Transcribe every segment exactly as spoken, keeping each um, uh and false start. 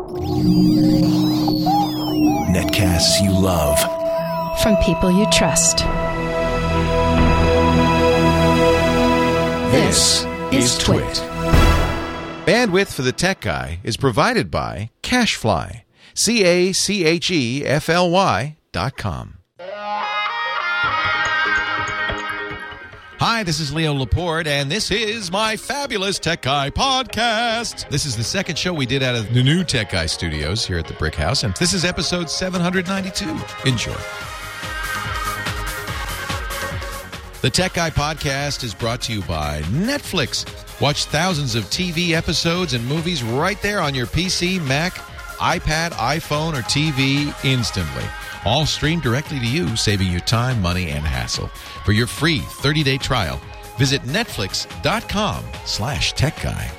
Netcasts you love. From people you trust. This is Twit. Bandwidth for the Tech Guy is provided by CacheFly. C A C H E F L Y dot com. Hi, this is Leo Laporte, and this is my fabulous Tech Guy podcast. This is the second show we did out of the new Tech Guy studios here at the Brick House, and this is episode seven ninety-two. Enjoy. The Tech Guy podcast is brought to you by Netflix. Watch thousands of T V episodes and movies right there on your P C, Mac, iPad, iPhone, or T V instantly. All streamed directly to you, saving you time, money, and hassle. For your free thirty-day trial, visit netflix.com slash tech guy.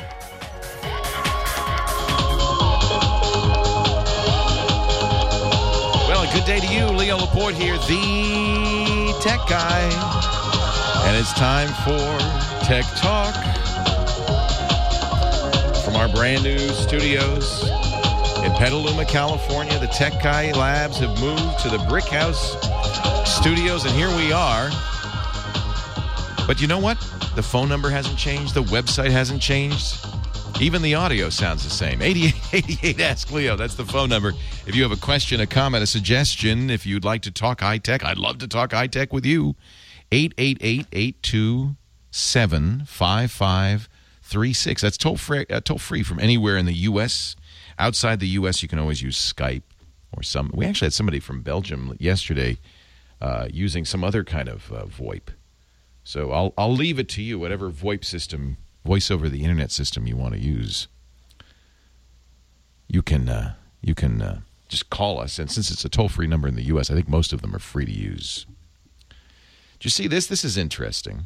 Well, a good day to you. Leo Laporte here, the Tech Guy. And it's time for Tech Talk from our brand new studios in Petaluma, California. The Tech Guy Labs have moved to the Brick House studios, and here we are. But you know what? The phone number hasn't changed. The website hasn't changed. Even the audio sounds the same. eighty-eight eighty-eight Ask Leo. That's the phone number. If you have a question, a comment, a suggestion, if you'd like to talk high-tech, I'd love to talk high-tech with you. eight eight eight, eight two seven, five five three six. That's toll-free, uh, toll-free from anywhere in the U S Outside the U S, you can always use Skype or some. We actually had somebody from Belgium yesterday uh, using some other kind of uh, VoIP. So I'll I'll leave it to you, whatever VoIP system, voice over the internet system you want to use. You can uh, you can uh, just call us, and since it's a toll-free number in the U S, I think most of them are free to use. Do you see this? This is interesting.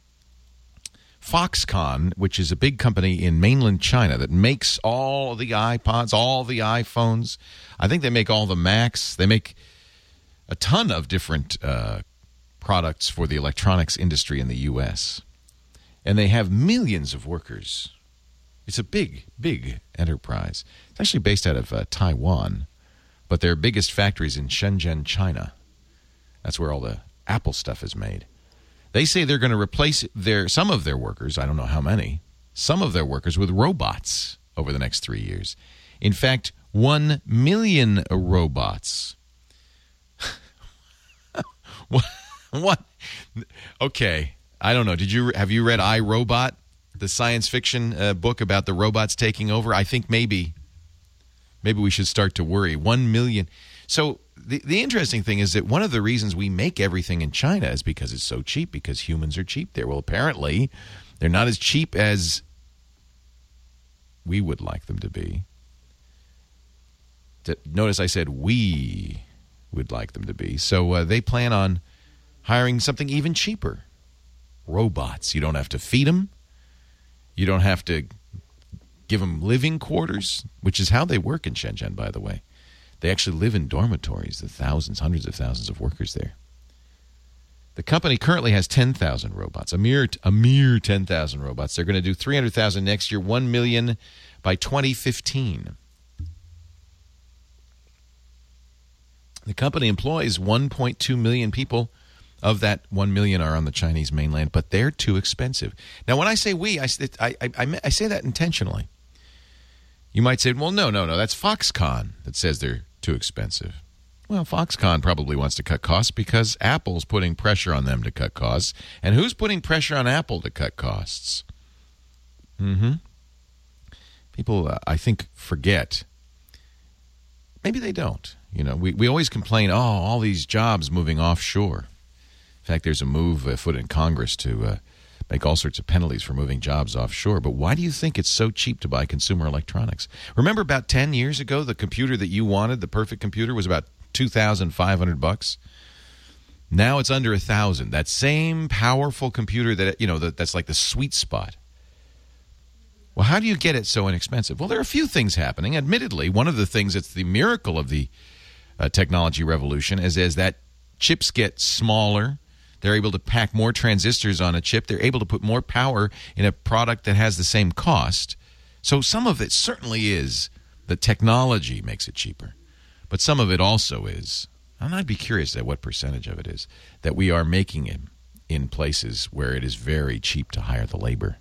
Foxconn, which is a big company in mainland China that makes all the iPods, all the iPhones. I think they make all the Macs. They make a ton of different uh, products for the electronics industry in the U S. And they have millions of workers. It's a big, big enterprise. It's actually based out of uh, Taiwan, but their biggest factory is in Shenzhen, China. That's where all the Apple stuff is made. They say they're going to replace their some of their workers, I don't know how many, some of their workers with robots over the next three years. In fact, one million robots. what, what? Okay, I don't know. Did you have you read I, Robot, the science fiction uh, book about the robots taking over? I think maybe, maybe we should start to worry. One million. So the the interesting thing is that one of the reasons we make everything in China is because it's so cheap, because humans are cheap there. Well, apparently, they're not as cheap as we would like them to be. To, notice I said we would like them to be. So uh, they plan on hiring something even cheaper. Robots. You don't have to feed them. You don't have to give them living quarters, which is how they work in Shenzhen, by the way. They actually live in dormitories, the thousands, hundreds of thousands of workers there. The company currently has ten thousand robots, a mere a mere ten thousand robots. They're going to do three hundred thousand next year, one million by twenty fifteen. The company employs one point two million people. Of that, one million are on the Chinese mainland, but they're too expensive. Now, when I say we, I, I, I, I say that intentionally. You might say, well, no, no, no, that's Foxconn that says they're too expensive. Well, Foxconn probably wants to cut costs because Apple's putting pressure on them to cut costs. And who's putting pressure on Apple to cut costs? Mm-hmm. People, uh, I think, forget. Maybe they don't. You know, we, we always complain, oh, all these jobs moving offshore. In fact, there's a move afoot in Congress to uh, make all sorts of penalties for moving jobs offshore. But why do you think it's so cheap to buy consumer electronics? Remember about ten years ago, the computer that you wanted, the perfect computer, was about two thousand five hundred bucks. Now it's under one thousand. That same powerful computer that, you know, that, that's like the sweet spot. Well, how do you get it so inexpensive? Well, there are a few things happening. Admittedly, one of the things that's the miracle of the uh, technology revolution is as that chips get smaller, they're able to pack more transistors on a chip. They're able to put more power in a product that has the same cost. So some of it certainly is The technology makes it cheaper. But some of it also is, and I'd be curious at what percentage of it is, that we are making it in places where it is very cheap to hire the labor.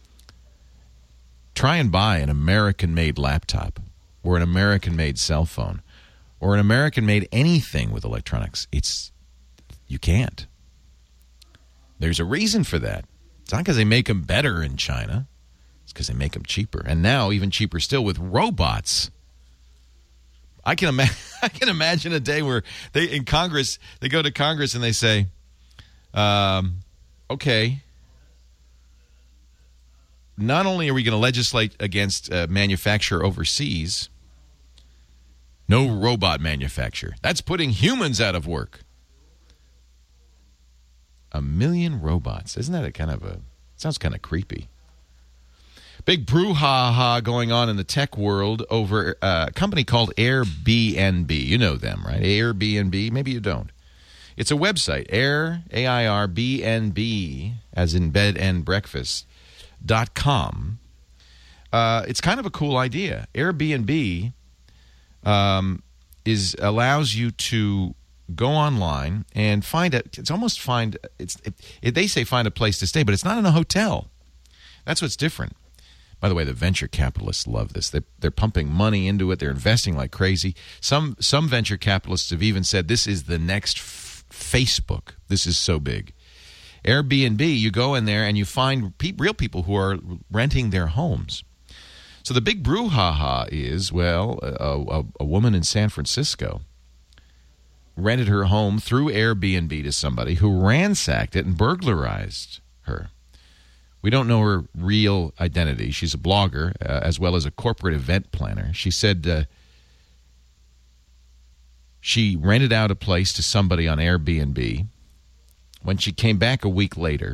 Try and buy an American-made laptop or an American-made cell phone or an American-made anything with electronics. It's you can't. There's a reason for that. It's not because they make them better in China. It's because they make them cheaper. And now even cheaper still with robots. I can, ima- I can imagine a day where they in Congress, they go to Congress and they say, um, okay, not only are we going to legislate against uh, manufacture overseas, no robot manufacture. That's putting humans out of work. A million robots. Isn't that a kind of a, sounds kind of creepy. Big brouhaha going on in the tech world over uh, a company called Airbnb. You know them, right? Airbnb. Maybe you don't. It's a website, Air, A I R B N B, as in bed and breakfast, dot com. Uh, it's kind of a cool idea. Airbnb um, is allows you to go online and find it. It's almost find it's. It, it, they say find a place to stay, but it's not in a hotel. That's what's different. By the way, the venture capitalists love this. They're, they're pumping money into it. They're investing like crazy. Some some venture capitalists have even said this is the next f- Facebook. This is so big. Airbnb, you go in there and you find pe- real people who are renting their homes. So the big brouhaha is, well, a, a, a woman in San Francisco rented her home through Airbnb to somebody who ransacked it and burglarized her. We don't know her real identity. She's a blogger uh, as well as a corporate event planner. She said uh, she rented out a place to somebody on Airbnb. When she came back a week later,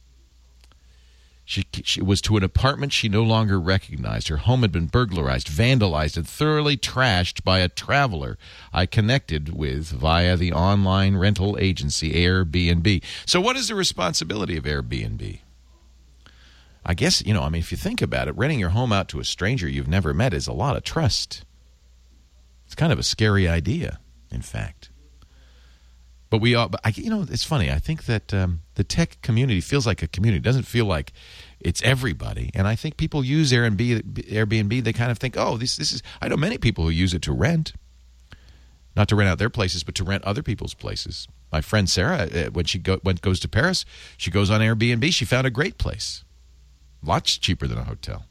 she, she was to an apartment she no longer recognized. Her home had been burglarized, vandalized, and thoroughly trashed by a traveler I connected with via the online rental agency Airbnb. So what is the responsibility of Airbnb? I guess, you know, I mean, if you think about it, renting your home out to a stranger you've never met is a lot of trust. It's kind of a scary idea, in fact. But we all, but I, you know, it's funny. I think that um, the tech community feels like a community. It doesn't feel like it's everybody. And I think people use Airbnb. Airbnb. They kind of think, oh, this this is. I know many people who use it to rent, not to rent out their places, but to rent other people's places. My friend Sarah, when she go, when goes to Paris, she goes on Airbnb. She found a great place. Lots cheaper than a hotel.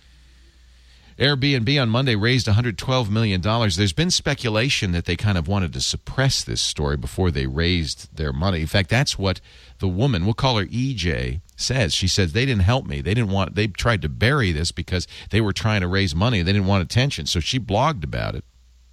Airbnb on Monday raised one hundred twelve million dollars. There's been speculation that they kind of wanted to suppress this story before they raised their money. In fact, that's what the woman, we'll call her E J, says. She says they didn't help me. They didn't want. They tried to bury this because they were trying to raise money. They didn't want attention, so she blogged about it.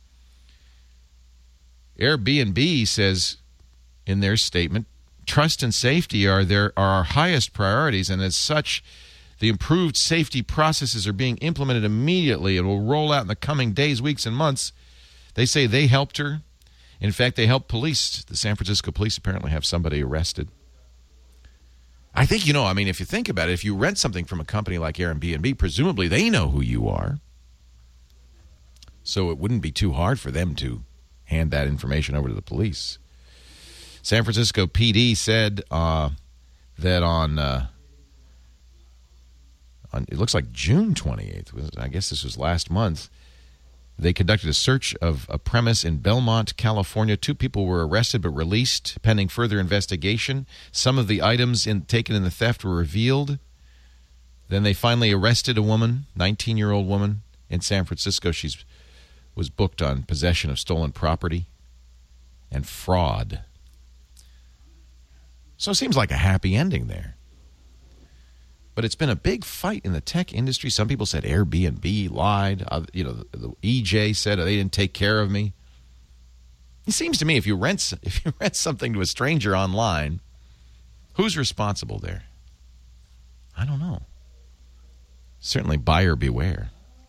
Airbnb says in their statement, trust and safety are their are our highest priorities, and as such, the improved safety processes are being implemented immediately and will roll out in the coming days, weeks, and months. They say they helped her. In fact, they helped police. The San Francisco police apparently have somebody arrested. I think, you know, I mean, if you think about it, if you rent something from a company like Airbnb, presumably they know who you are. So it wouldn't be too hard for them to hand that information over to the police. San Francisco P D said uh, that on... Uh, it looks like June twenty-eighth, I guess this was last month, they conducted a search of a premise in Belmont, California. Two people were arrested but released pending further investigation. Some of the items in, taken in the theft were revealed. Then they finally arrested a woman, nineteen-year-old woman in San Francisco. She was booked on possession of stolen property and fraud. So it seems like a happy ending there. But it's been a big fight in the tech industry. Some people said Airbnb lied. Uh, you know, the, the E J said they didn't take care of me. It seems to me if you rent if you rent something to a stranger online, who's responsible there? I don't know. Certainly buyer beware.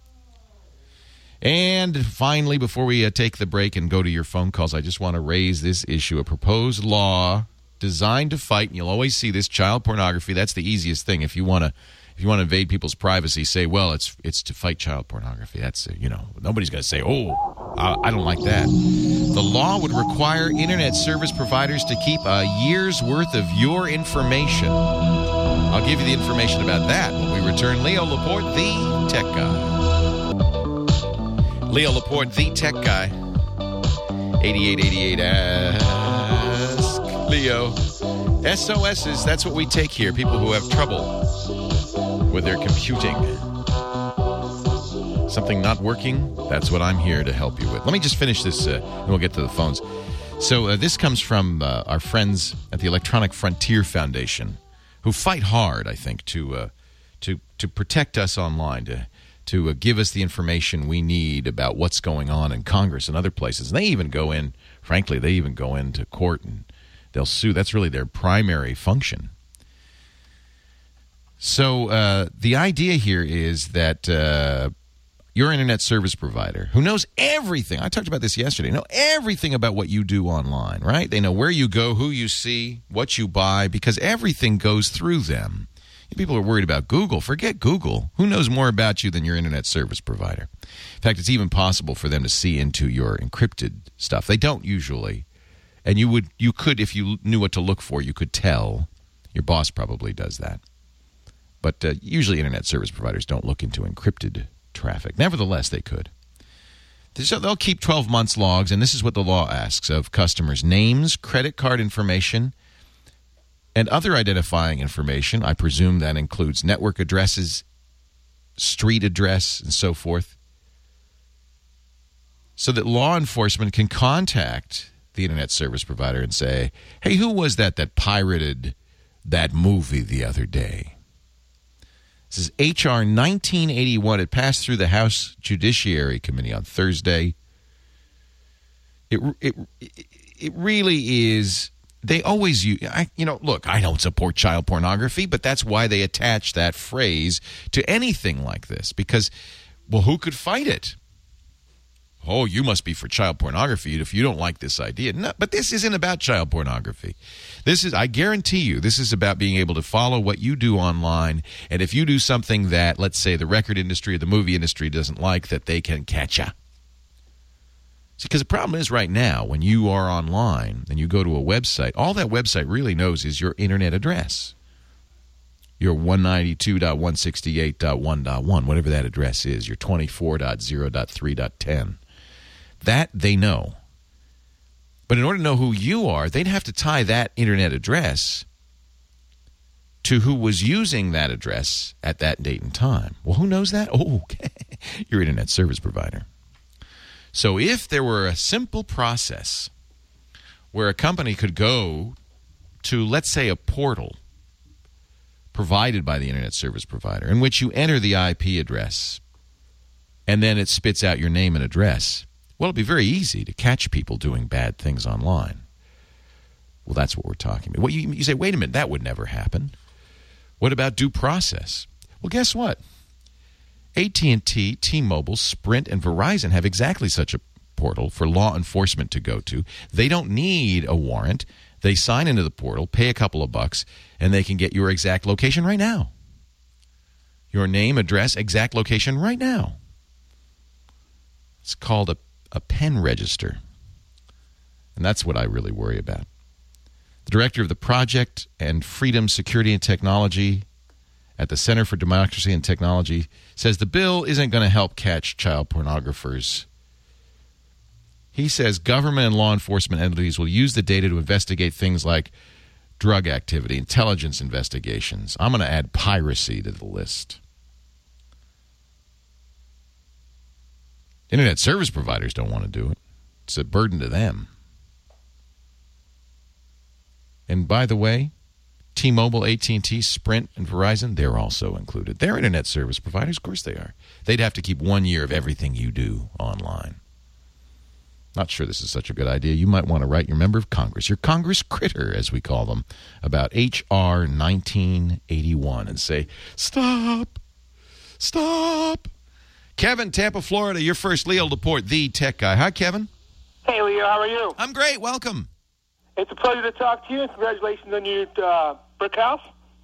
And finally, before we uh, take the break and go to your phone calls, I just want to raise this issue. A proposed law designed to fight, and you'll always see this, child pornography. That's the easiest thing. If you want to if you want to invade people's privacy, say, well, it's it's to fight child pornography. That's, uh, you know, nobody's going to say, oh, I, I don't like that. The law would require internet service providers to keep a year's worth of your information. I'll give you the information about that when we return. Leo Laporte, the tech guy. Leo Laporte, the tech guy. eighty-eight eighty-eight, ask Leo. S O S's, that's what we take here. People who have trouble with their computing. Something not working, that's what I'm here to help you with. Let me just finish this, uh, and we'll get to the phones. So uh, this comes from uh, our friends at the Electronic Frontier Foundation, who fight hard, I think, to uh, to to protect us online, to to uh, give us the information we need about what's going on in Congress and other places. And they even go in, frankly, they even go into court and they'll sue. That's really their primary function. So uh, the idea here is that uh, your internet service provider, who knows everything, I talked about this yesterday, know everything about what you do online, right? They know where you go, who you see, what you buy, because everything goes through them. People are worried about Google. Forget Google. Who knows more about you than your internet service provider? In fact, it's even possible for them to see into your encrypted stuff. They don't usually. And you would, you could, if you knew what to look for, you could tell. Your boss probably does that. But uh, usually internet service providers don't look into encrypted traffic. Nevertheless, they could. So they'll keep twelve months logs, and this is what the law asks of customers: names, credit card information, and other identifying information. I presume that includes network addresses, street address, and so forth, so that law enforcement can contact the internet service provider and say, hey, who was that that pirated that movie the other day? This is H R nineteen eighty-one. It passed through the House Judiciary Committee on Thursday. It it it really is. They always use, I, you know, look, I don't support child pornography, but that's why they attach that phrase to anything like this. Because, well, who could fight it? Oh, you must be for child pornography if you don't like this idea. No, but this isn't about child pornography. This is, I guarantee you, this is about being able to follow what you do online. And if you do something that, let's say, the record industry or the movie industry doesn't like, that they can catch you. Because the problem is right now, when you are online and you go to a website, all that website really knows is your internet address. Your one ninety-two dot one sixty-eight dot one dot one, whatever that address is, your twenty-four dot zero dot three dot ten. That they know. But in order to know who you are, they'd have to tie that internet address to who was using that address at that date and time. Well, who knows that? Oh, okay. Your internet service provider. So if there were a simple process where a company could go to, let's say, a portal provided by the internet service provider in which you enter the I P address and then it spits out your name and address, well, it'd be very easy to catch people doing bad things online. Well, that's what we're talking about. Well, you, you say, wait a minute, that would never happen. What about due process? Well, guess what? A T and T, T-Mobile, Sprint, and Verizon have exactly such a portal for law enforcement to go to. They don't need a warrant. They sign into the portal, pay a couple of bucks, and they can get your exact location right now. Your name, address, exact location right now. It's called a, a pen register. And that's what I really worry about. The director of the Project and Freedom, Security, and Technology at the Center for Democracy and Technology says the bill isn't going to help catch child pornographers. He says government and law enforcement entities will use the data to investigate things like drug activity, intelligence investigations. I'm going to add piracy to the list. Internet service providers don't want to do it. It's a burden to them. And by the way, T-Mobile, A T and T, Sprint, and Verizon, they're also included. They're internet service providers. Of course they are. They'd have to keep one year of everything you do online. Not sure this is such a good idea. You might want to write your member of Congress, your Congress critter, as we call them, about H R nineteen eighty-one and say, stop, stop. Kevin, Tampa, Florida, you're first. Leo Laporte, the tech guy. Hi, Kevin. Hey, Leo. How are you? I'm great. Welcome. It's a pleasure to talk to you. Congratulations on your uh, brick house.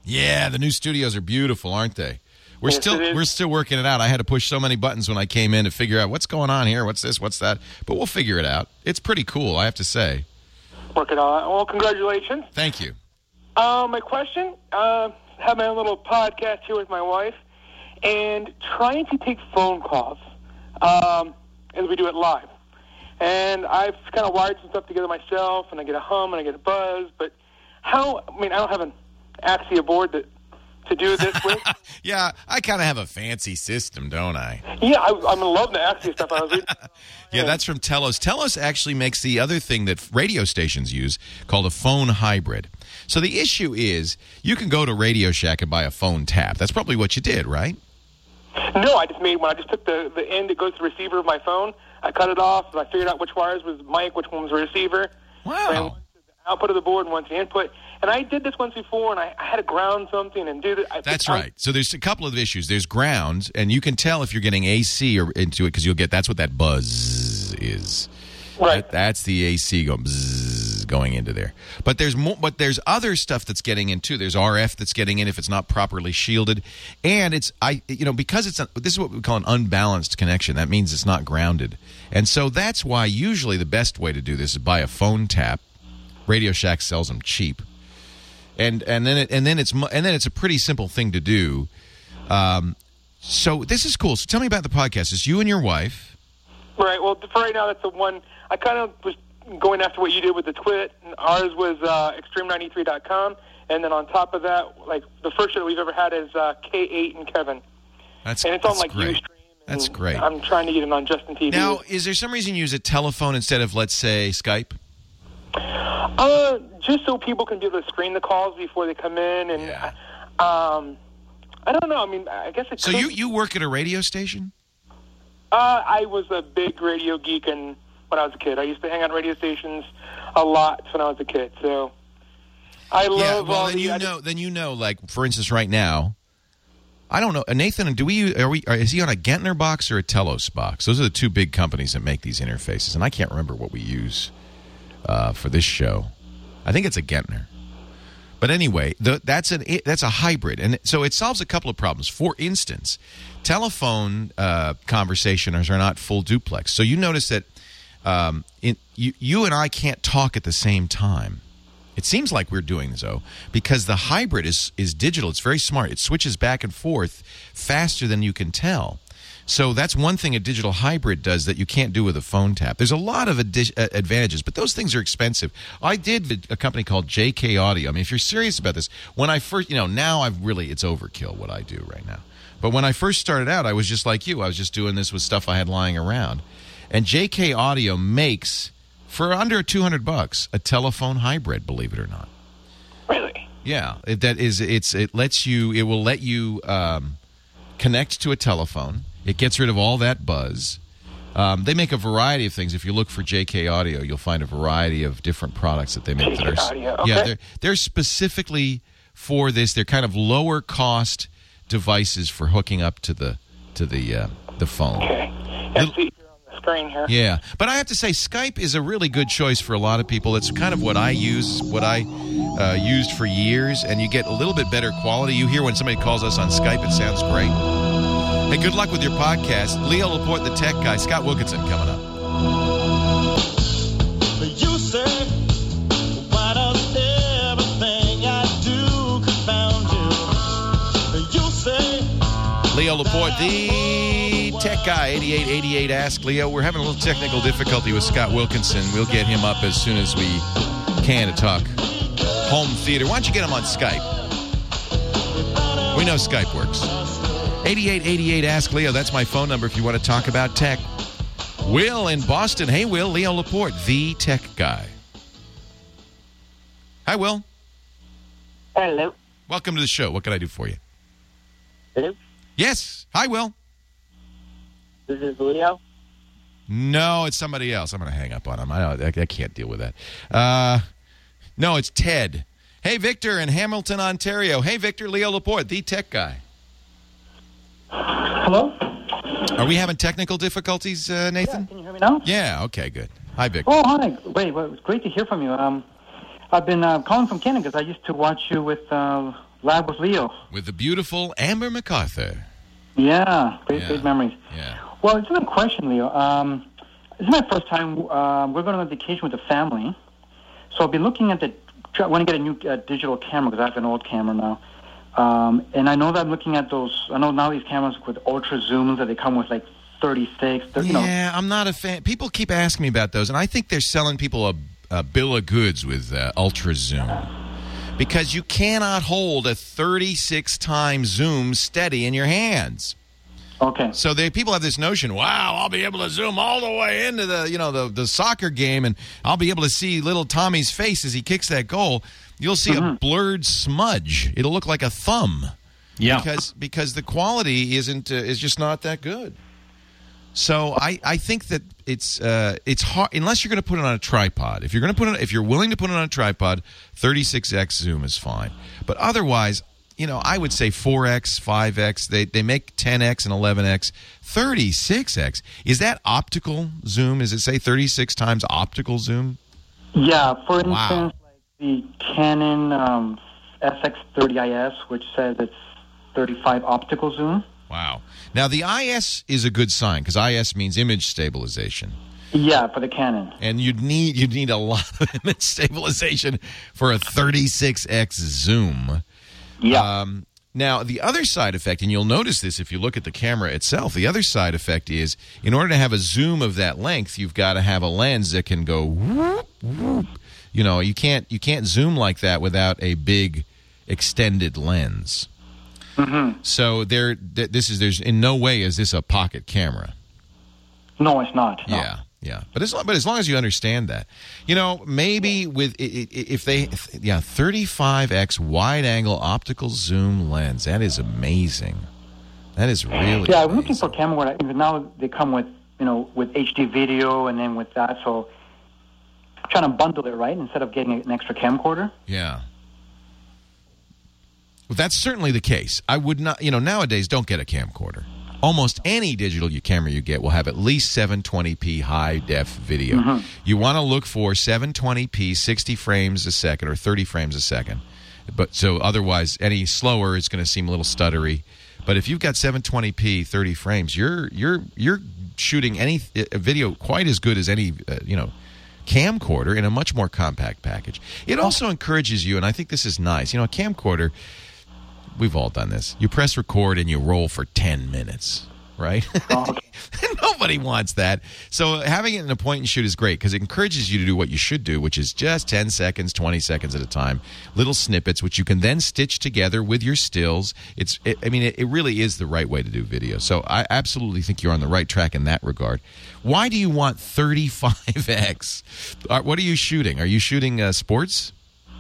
Yeah, the new studios are beautiful, aren't they? We're Yes, still it is. we're still working it out. I had to push so many buttons when I came in to figure out what's going on here, what's this, what's that. But we'll figure it out. It's pretty cool, I have to say. Working on it. Well, congratulations. Thank you. Uh, my question, uh, have my own little podcast here with my wife, and trying to take phone calls um, as we do it live. And I've kind of wired some stuff together myself, and I get a hum and I get a buzz, but how, I mean, I don't have an Axia board that to do this with. Yeah, I kind of have a fancy system, don't I? Yeah, I, I'm in love with the Axia stuff. I was reading. Yeah, that's from Telos. Telos actually makes the other thing that radio stations use called a phone hybrid. So the issue is you can go to Radio Shack and buy a phone tap. That's probably what you did, right? No, I just made when I just took the, the end that goes to the receiver of my phone. I cut it off, and I figured out which wires was mic, which one was receiver. Wow. And one's the output of the board and one's the input. And I did this once before, and I, I had to ground something and do that. That's I, right. So there's a couple of issues. There's ground, and you can tell if you're getting A C or into it because you'll get that's what that buzz is. Right. That, that's the A C going bzzz, going into there. But there's more. But there's other stuff that's getting in too. There's R F that's getting in if it's not properly shielded, and it's I you know because it's a, this is what we call an unbalanced connection. That means it's not grounded, and so that's why usually the best way to do this is buy a phone tap. Radio Shack sells them cheap. And and then it, and then it's and then it's a pretty simple thing to do. Um, so this is cool. So tell me about the podcast. It's you and your wife. Right. Well, for right now, that's the one. I kind of was going after what you did with the Twit. And ours was uh, extreme ninety-three dot com. And then on top of that, like the first show that we've ever had is uh, K eight and Kevin. That's and it's that's on like great. Ustream. That's great. I'm trying to get it on Justin T V. Now, is there some reason you use a telephone instead of, let's say, Skype? Uh, just so people can be able to screen the calls before they come in, and Yeah. um, I don't know. I mean, I guess it. So could, you, you work at a radio station? Uh, I was a big radio geek, and when I was a kid, I used to hang on radio stations a lot when I was a kid. So I love Yeah. Well, all then the. you I know. Then you know. Like for instance, right now, I don't know. Nathan, do we? Are we? Are, is he on a Gentner box or a Telos box? Those are the two big companies that make these interfaces, and I can't remember what we use. Uh, for this show, I think it's a Gentner. But anyway, the, that's an that's a hybrid, and so it solves a couple of problems. For instance, telephone uh, conversations are not full duplex. So you notice that um, in, you you and I can't talk at the same time. It seems like we're doing so because the hybrid is is digital. It's very smart. It switches back and forth faster than you can tell. So that's one thing a digital hybrid does that you can't do with a phone tap. There's a lot of adi- uh, advantages, but those things are expensive. I did a company called J K Audio. I mean, if you're serious about this, when I first, you know, now I've really, it's overkill what I do right now. But when I first started out, I was just like you. I was just doing this with stuff I had lying around. And J K Audio makes, for under two hundred bucks, a telephone hybrid, believe it or not. Really? Yeah. It, that is, it's, it lets you, it will let you um, connect to a telephone. It gets rid of all that buzz. Um, they make a variety of things. If you look for J K Audio, you'll find a variety of different products that they make. J K that are, Audio, okay. Yeah, they're, they're specifically for this. They're kind of lower cost devices for hooking up to the to the uh, the phone. Okay. Yeah, see here on the screen here. Yeah, but I have to say Skype is a really good choice for a lot of people. It's kind of what I use, what I uh, used for years, and you get a little bit better quality. You hear when somebody calls us on Skype, it sounds great. Hey, good luck with your podcast. Leo Laporte, the tech guy. Scott Wilkinson coming up. You say, why does everything I do confound you? You say, Leo Laporte, the tech guy, eighty-eight eighty-eight Ask Leo. We're having a little technical difficulty with Scott Wilkinson. We'll get him up as soon as we can to talk home theater. Why don't you get him on Skype? We know Skype works. eighty-eight eighty-eight Ask Leo. That's my phone number if you want to talk about tech. Will in Boston. Hey, Will. Leo Laporte, the tech guy. Hi, Will. Hello. Welcome to the show. What can I do for you? Hello. Yes. Hi, Will. This is Leo. No, it's somebody else. I'm going to hang up on him. I, don't, I, I can't deal with that. Uh, no, it's Ted. Hey, Victor in Hamilton, Ontario. Hey, Victor. Leo Laporte, the tech guy. Hello? Are we having technical difficulties, uh, Nathan? Yeah, can you hear me now? Yeah, okay, good. Hi, Victor. Oh, hi. Wait, well, it was great to hear from you. Um, I've been uh, calling from Canada because I used to watch you with uh, Live with Leo. With the beautiful Amber MacArthur. Yeah, great, Yeah. great memories. Yeah. Well, it's a good question, Leo. Um, this is my first time. Uh, we're going on vacation with the family. So I've been looking at the... I want to get a new uh, digital camera because I have an old camera now. Um, and I know that I'm looking at those... I know now these cameras with ultra zooms that they come with like thirty-six, thirty, you know. Yeah, I'm not a fan. People keep asking me about those, and I think they're selling people a, a bill of goods with uh, ultra zoom. Because you cannot hold a thirty-six times zoom steady in your hands. Okay. So they, people have this notion, wow, I'll be able to zoom all the way into the, you know, the, the soccer game, and I'll be able to see little Tommy's face as he kicks that goal. You'll see Mm-hmm. a blurred smudge. It'll look like a thumb. Yeah. Because because the quality isn't uh, is just not that good. So I, I think that it's uh, it's hard unless you're going to put it on a tripod. If you're going to put it, if you're willing to put it on a tripod, thirty-six X zoom is fine. But otherwise, you know, I would say four X, five X. They they make ten X and eleven X. thirty-six X, is that optical zoom? Does it say thirty-six times optical zoom? Yeah, for instance, Wow. like the Canon um, S X thirty I S, which says it's thirty-five optical zoom. Wow. Now the I S is a good sign because I S means image stabilization. Yeah, for the Canon. And you'd need you'd need a lot of image stabilization for a thirty-six X zoom. Yeah. Um, now, the other side effect, and you'll notice this if you look at the camera itself, the other side effect is in order to have a zoom of that length, you've got to have a lens that can go whoop, whoop. You know, you can't you can't zoom like that without a big extended lens. Mm-hmm. So there, th- this is there's in no way is this a pocket camera. No, it's not. No. Yeah, yeah. But as long, but as long as you understand that, you know, maybe with i- i- if they, if, yeah, thirty-five X wide-angle optical zoom lens. That is amazing. That is really. Yeah, I'm looking amazing. for a camera where I, now they come with, you know, with H D video and then with that. So I'm trying to bundle it, right, instead of getting an extra camcorder. Yeah. Well, that's certainly the case. I would not, you know, nowadays don't get a camcorder. Almost any digital you camera you get will have at least seven twenty p high-def video. Mm-hmm. You want to look for seven twenty p, sixty frames a second, or thirty frames a second. But so otherwise, any slower, it's going to seem a little stuttery. But if you've got seven twenty p, thirty frames, you're you're you're shooting any a video quite as good as any uh, you know camcorder in a much more compact package. It also encourages you, and I think this is nice. You know, a camcorder. We've all done this. You press record and you roll for ten minutes, right? Oh, okay. Nobody wants that. So having it in a point and shoot is great because it encourages you to do what you should do, which is just ten seconds, twenty seconds at a time, little snippets, which you can then stitch together with your stills. It's, it, I mean, it, it really is the right way to do video. So I absolutely think you're on the right track in that regard. Why do you want thirty-five X? Uh, What are you shooting? Are you shooting uh, sports?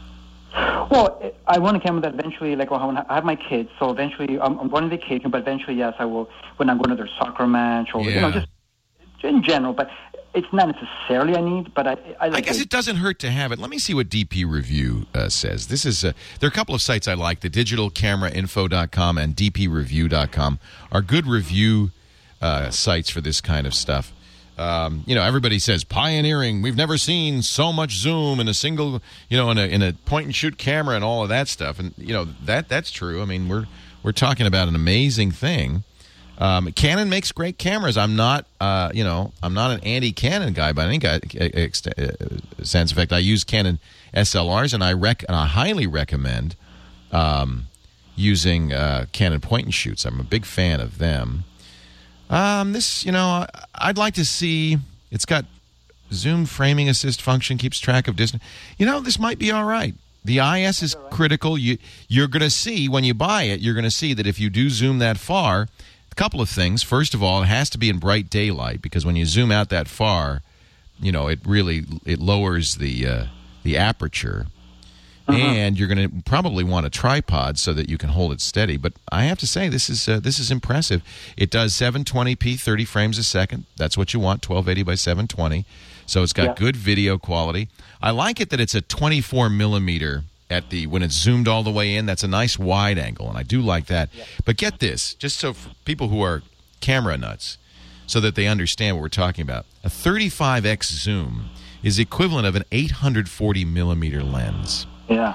Well, I want a camera that eventually, like, well, I have my kids, so eventually I'm, I'm going on vacation, but eventually, yes, I will, when I'm going to their soccer match or, you know, Yeah. just in general, but it's not necessarily I need, but I... I, like I guess it doesn't hurt to have it. Let me see what D P Review uh, says. This is uh, there are a couple of sites I like. The digital camera info dot com and D P review dot com are good review uh, sites for this kind of stuff. Um, you know, everybody says pioneering. We've never seen so much zoom in a single, you know, in a in a point and shoot camera and all of that stuff. And you know that that's true. I mean, we're we're talking about an amazing thing. Um, Canon makes great cameras. I'm not, uh, you know, I'm not an anti-Canon guy by any guy, uh, sense. In fact, I use Canon S L Rs, and I rec- and I highly recommend um, using uh, Canon point and shoots. I'm a big fan of them. Um, this, you know, I'd like to see. It's got zoom framing assist function, keeps track of distance. You know, this might be all right. The I S is critical. You you're going to see when you buy it. You're going to see that if you do zoom that far. A couple of things. First of all, it has to be in bright daylight because when you zoom out that far, you know, it really it lowers the uh, the aperture. Uh-huh. And you're going to probably want a tripod so that you can hold it steady. But I have to say, this is uh, this is impressive. It does seven twenty p, thirty frames a second. That's what you want, twelve eighty by seven twenty. So it's got Yeah. good video quality. I like it that it's a twenty-four millimeter at the when it's zoomed all the way in. That's a nice wide angle, and I do like that. Yeah. But get this, just so for people who are camera nuts, so that they understand what we're talking about, a thirty-five X zoom is equivalent of an eight hundred forty millimeter lens. Yeah.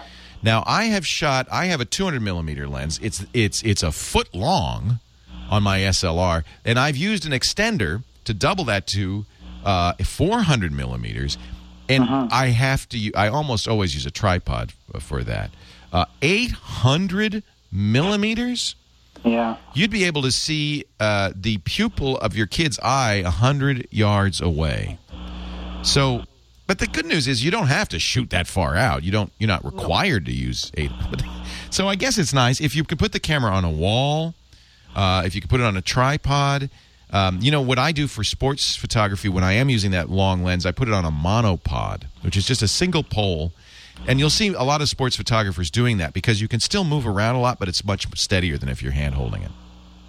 Now, I have shot, I have a two hundred millimeter lens. It's it's it's a foot long on my S L R, and I've used an extender to double that to uh, four hundred millimeters, and Uh-huh. I have to, u- I almost always use a tripod for that. Uh, eight hundred millimeters? Yeah. You'd be able to see uh, the pupil of your kid's eye one hundred yards away. So, but the good news is you don't have to shoot that far out. You don't. You're not required to use eight. But, so I guess it's nice if you could put the camera on a wall, uh, if you could put it on a tripod. Um, you know what I do for sports photography when I am using that long lens, I put it on a monopod, which is just a single pole. And you'll see a lot of sports photographers doing that because you can still move around a lot, but it's much steadier than if you're hand holding it.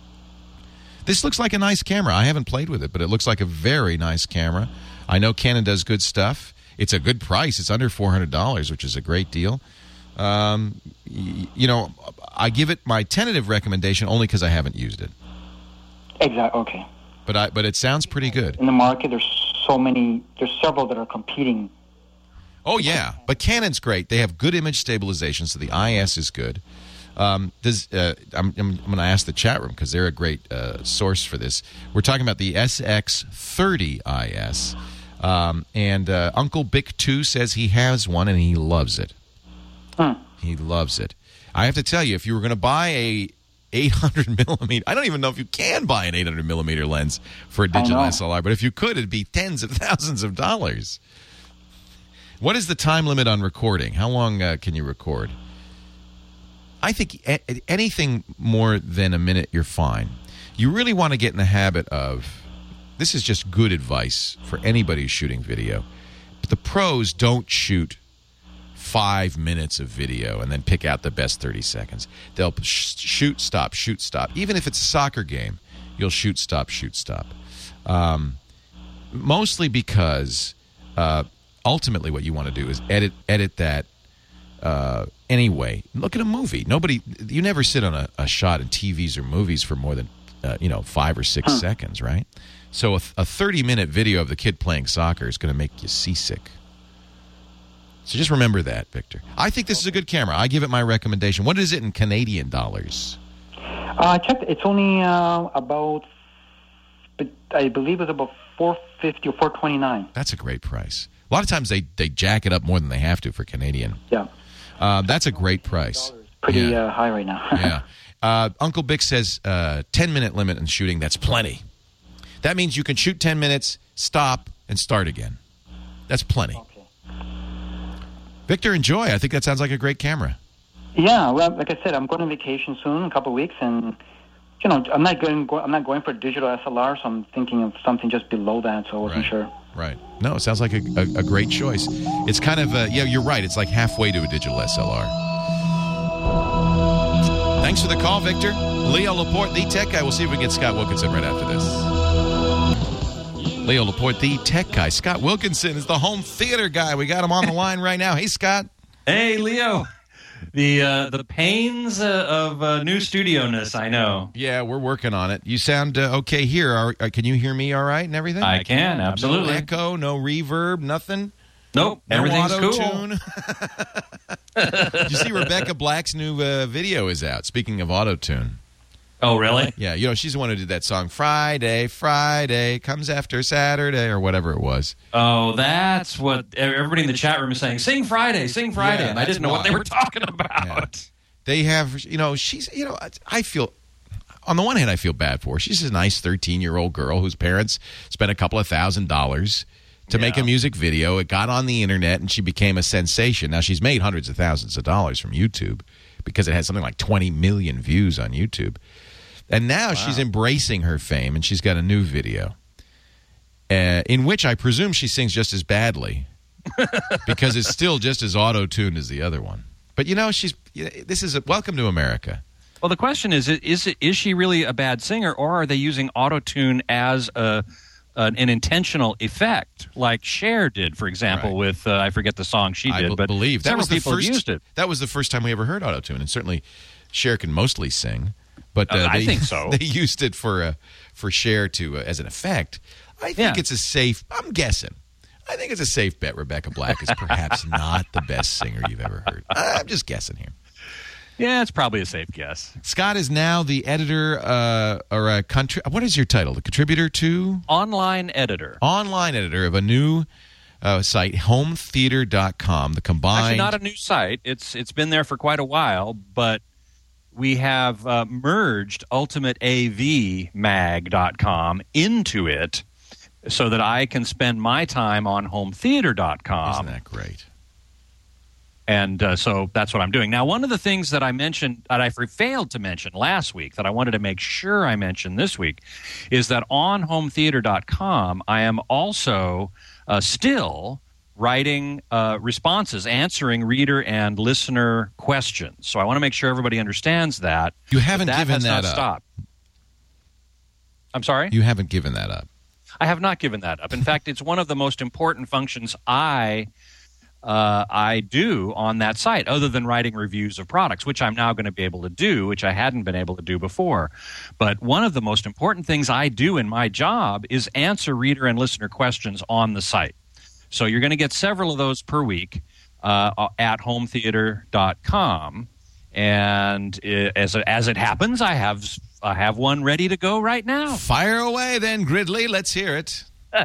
This looks like a nice camera. I haven't played with it, but it looks like a very nice camera. I know Canon does good stuff. It's a good price. It's under four hundred dollars, which is a great deal. Um, y- you know, I give it my tentative recommendation only because I haven't used it. Exactly. Okay. But I but it sounds pretty good. In the market, there's so many. There's several that are competing. Oh, yeah. But Canon's great. They have good image stabilization, so the I S is good. Um, does uh, I'm, I'm, I'm going to ask the chat room because they're a great uh, source for this. We're talking about the S X thirty I S. Um, and uh, Uncle Bick two says he has one and he loves it. Hmm. He loves it. I have to tell you, if you were going to buy a eight hundred millimeter, I don't even know if you can buy an eight hundred millimeter lens for a digital S L R, but if you could, it'd be tens of thousands of dollars. What is the time limit on recording? How long uh, can you record? I think a- anything more than a minute, you're fine. You really want to get in the habit of, this is just good advice for anybody who's shooting video. But the pros don't shoot five minutes of video and then pick out the best thirty seconds. They'll sh- shoot, stop, shoot, stop. Even if it's a soccer game, you'll shoot, stop, shoot, stop. Um, mostly because... Uh, ultimately what you want to do is edit edit that uh, anyway. Look at a movie. Nobody, you never sit on a, a shot in T Vs or movies for more than uh, you know five or six huh. seconds, right? So a, a thirty minute video of the kid playing soccer is going to make you seasick. So just remember that, Victor. I think this is a good camera. I give it my recommendation. What is it in Canadian dollars? Uh, I checked. It's only uh, about, I believe it's about four fifty or four twenty nine. That's a great price. A lot of times they, they jack it up more than they have to for Canadian. Yeah. Uh, that's a great price. Pretty yeah. uh, high right now. yeah. Uh, Uncle Bick says uh, ten minute limit in shooting. That's plenty. That means you can shoot ten minutes, stop, and start again. That's plenty. Okay. Victor, enjoy. I think that sounds like a great camera. Yeah. Well, like I said, I'm going on vacation soon, a couple of weeks, and you know, I'm not going. I'm not going for a digital S L R, so I'm thinking of something just below that. So I wasn't right. sure. Right. No, it sounds like a, a, a great choice. It's kind of, uh, yeah, you're right. It's like halfway to a digital S L R. Thanks for the call, Victor. Leo Laporte, the tech guy. We'll see if we can get Scott Wilkinson right after this. Leo Laporte, the tech guy. Scott Wilkinson is the home theater guy. We got him on the line right now. Hey, Scott. Hey, Leo. The uh, the pains uh, of uh, new studio-ness, I know. Yeah, we're working on it. You sound uh, okay here. Are, uh, can you hear me all right and everything? I can, absolutely. No echo, no reverb, nothing? Nope, no everything's auto-tune. cool. Did you see Rebecca Black's new uh, video is out, speaking of auto-tune? Oh, really? Yeah, you know, she's the one who did that song, Friday, Friday, comes after Saturday, or whatever it was. Oh, that's what everybody in the chat room is saying. Sing Friday, sing Friday. Yeah, and I didn't know why. what they were talking about. Yeah. They have, you know, she's, you know, I feel, on the one hand, I feel bad for her. She's a nice thirteen-year-old girl whose parents spent a couple of thousand dollars to yeah. make a music video. It got on the internet, and she became a sensation. Now, she's made hundreds of thousands of dollars from YouTube because it has something like twenty million views on YouTube. And now wow. she's embracing her fame, and she's got a new video uh, in which I presume she sings just as badly because it's still just as auto-tuned as the other one. But, you know, she's this is a welcome to America. Well, the question is, is, it, is she really a bad singer, or are they using auto-tune as a, an, an intentional effect, like Cher did, for example, right. with, uh, I forget the song she did, I b- but believe that several was the people first, used it. That was the first time we ever heard auto-tune, and certainly Cher can mostly sing. But uh, uh, I they, think so. They used it for uh, for Cher to uh, as an effect. I think yeah. it's a safe. I'm guessing. I think it's a safe bet Rebecca Black is perhaps not the best singer you've ever heard. I'm just guessing here. Yeah, it's probably a safe guess. Scott is now the editor uh, or a country. What is your title? The contributor to? Online editor. Online editor of a new uh, site, home theater dot com. The combined. Actually, not a new site. It's It's been there for quite a while, but we have uh, merged ultimate A V mag dot com into it so that I can spend my time on home theater dot com. Isn't that great? And uh, so that's what I'm doing. Now, one of the things that I mentioned, that I failed to mention last week, that I wanted to make sure I mentioned this week, is that on home theater dot com, I am also uh, still writing uh, responses, answering reader and listener questions. So I want to make sure everybody understands that. You haven't that given has that not up. Stopped. I'm sorry? You haven't given that up. I have not given that up. In fact, it's one of the most important functions I uh, I do on that site, other than writing reviews of products, which I'm now going to be able to do, which I hadn't been able to do before. But one of the most important things I do in my job is answer reader and listener questions on the site. So you're going to get several of those per week uh, at home theater dot com. And uh, as as it happens, I have I have one ready to go right now. Fire away then, Gridley. Let's hear it.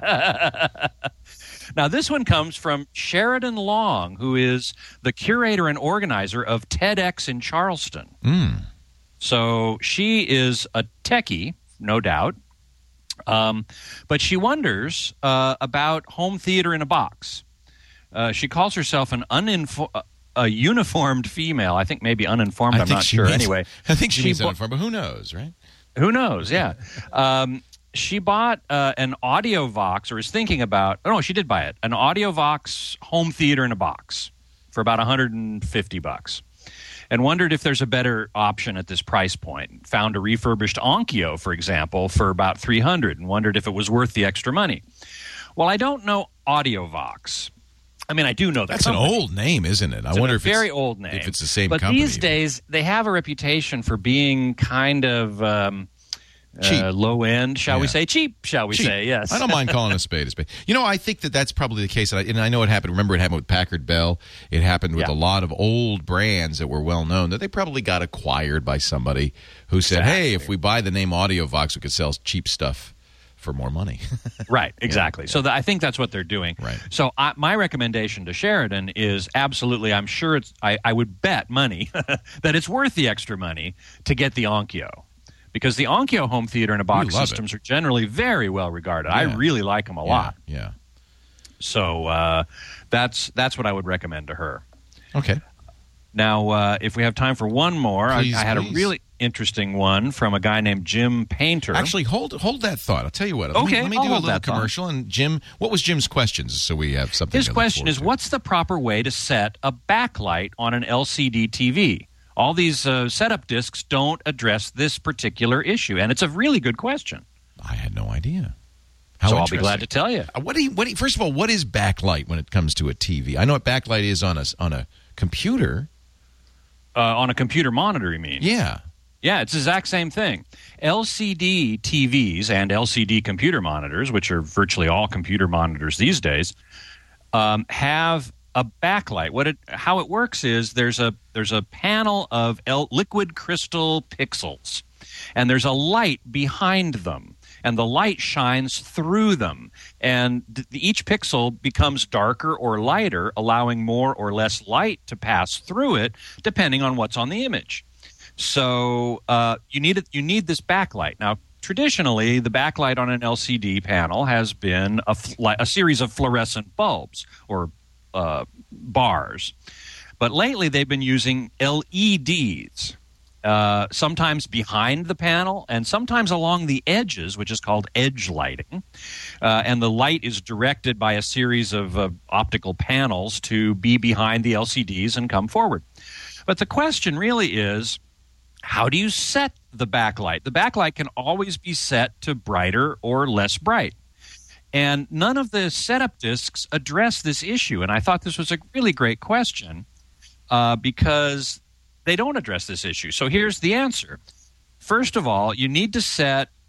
Now, this one comes from Sheridan Long, who is the curator and organizer of TEDx in Charleston. Mm. So she is a techie, no doubt, um, but she wonders uh, about home theater in a box. Uh, she calls herself an uninfo- a uniformed female. I think maybe uninformed, I I'm think not she sure. means- Anyway, I think she, she means bo- uninformed, but who knows, right? Who knows, yeah. um, she bought uh, an AudioVox, or is thinking about, oh no, she did buy it, an AudioVox home theater in a box for about one hundred fifty bucks, and wondered if there's a better option at this price point. Found a refurbished Onkyo, for example, for about three hundred dollars, and wondered if it was worth the extra money. Well, I don't know AudioVox. I mean, I do know that. That's company. an old name, isn't it? I It's wonder a if very it's, old name. if it's the same but company. these days, they have a reputation for being kind of um, cheap, uh, low end, shall we Yeah. say? Cheap, shall we Cheap. say? Yes. I don't mind calling a spade a spade. You know, I think that that's probably the case, and I, and I know it happened. Remember, it happened with Packard Bell. It happened with Yeah. a lot of old brands that were well known that they probably got acquired by somebody who said, Exactly. "Hey, if we buy the name AudioVox, we could sell cheap stuff for more money." Right, exactly. So th- I think that's what they're doing. Right. So I, my recommendation to Sheridan is absolutely, I'm sure it's, I, I would bet money that it's worth the extra money to get the Onkyo. Because the Onkyo home theater in a box We love systems are generally very well regarded. I Yeah. really like them a Yeah, lot. yeah. So uh, that's that's what I would recommend to her. Okay. Now, uh, if we have time for one more, I, Please, I had please. a really interesting one from a guy named Jim Painter. Actually, hold hold that thought. I'll tell you what. Let Okay, me, let me I'll do a hold little that thought. commercial. And Jim, what was Jim's questions? So we have something. His to look question forward is, to. what's the proper way to set a backlight on an L C D T V? All these uh, setup discs don't address this particular issue, and it's a really good question. I had no idea. How so I'll be glad to interesting. tell you. Uh, What do you, what do you, first of all, what is backlight when it comes to a T V? I know what backlight is on a on a computer. Uh, on a computer monitor, you mean? Yeah. Yeah, it's the exact same thing. L C D T Vs and L C D computer monitors, which are virtually all computer monitors these days, um, have a backlight. What it, how it works is there's a there's a panel of L, liquid crystal pixels, and there's a light behind them, and the light shines through them, and th- each pixel becomes darker or lighter, allowing more or less light to pass through it, depending on what's on the image. So uh, you need it, you need this backlight. Now, traditionally, the backlight on an L C D panel has been a, fl- a series of fluorescent bulbs or uh, bars, but lately they've been using L E Ds. Uh, sometimes behind the panel and sometimes along the edges, which is called edge lighting. Uh, and the light is directed by a series of uh, optical panels to be behind the L C Ds and come forward. But the question really is, how do you set the backlight? The backlight can always be set to brighter or less bright. And none of the setup discs address this issue. And I thought this was a really great question uh, because they don't address this issue. So here's the answer. First of all, you need to set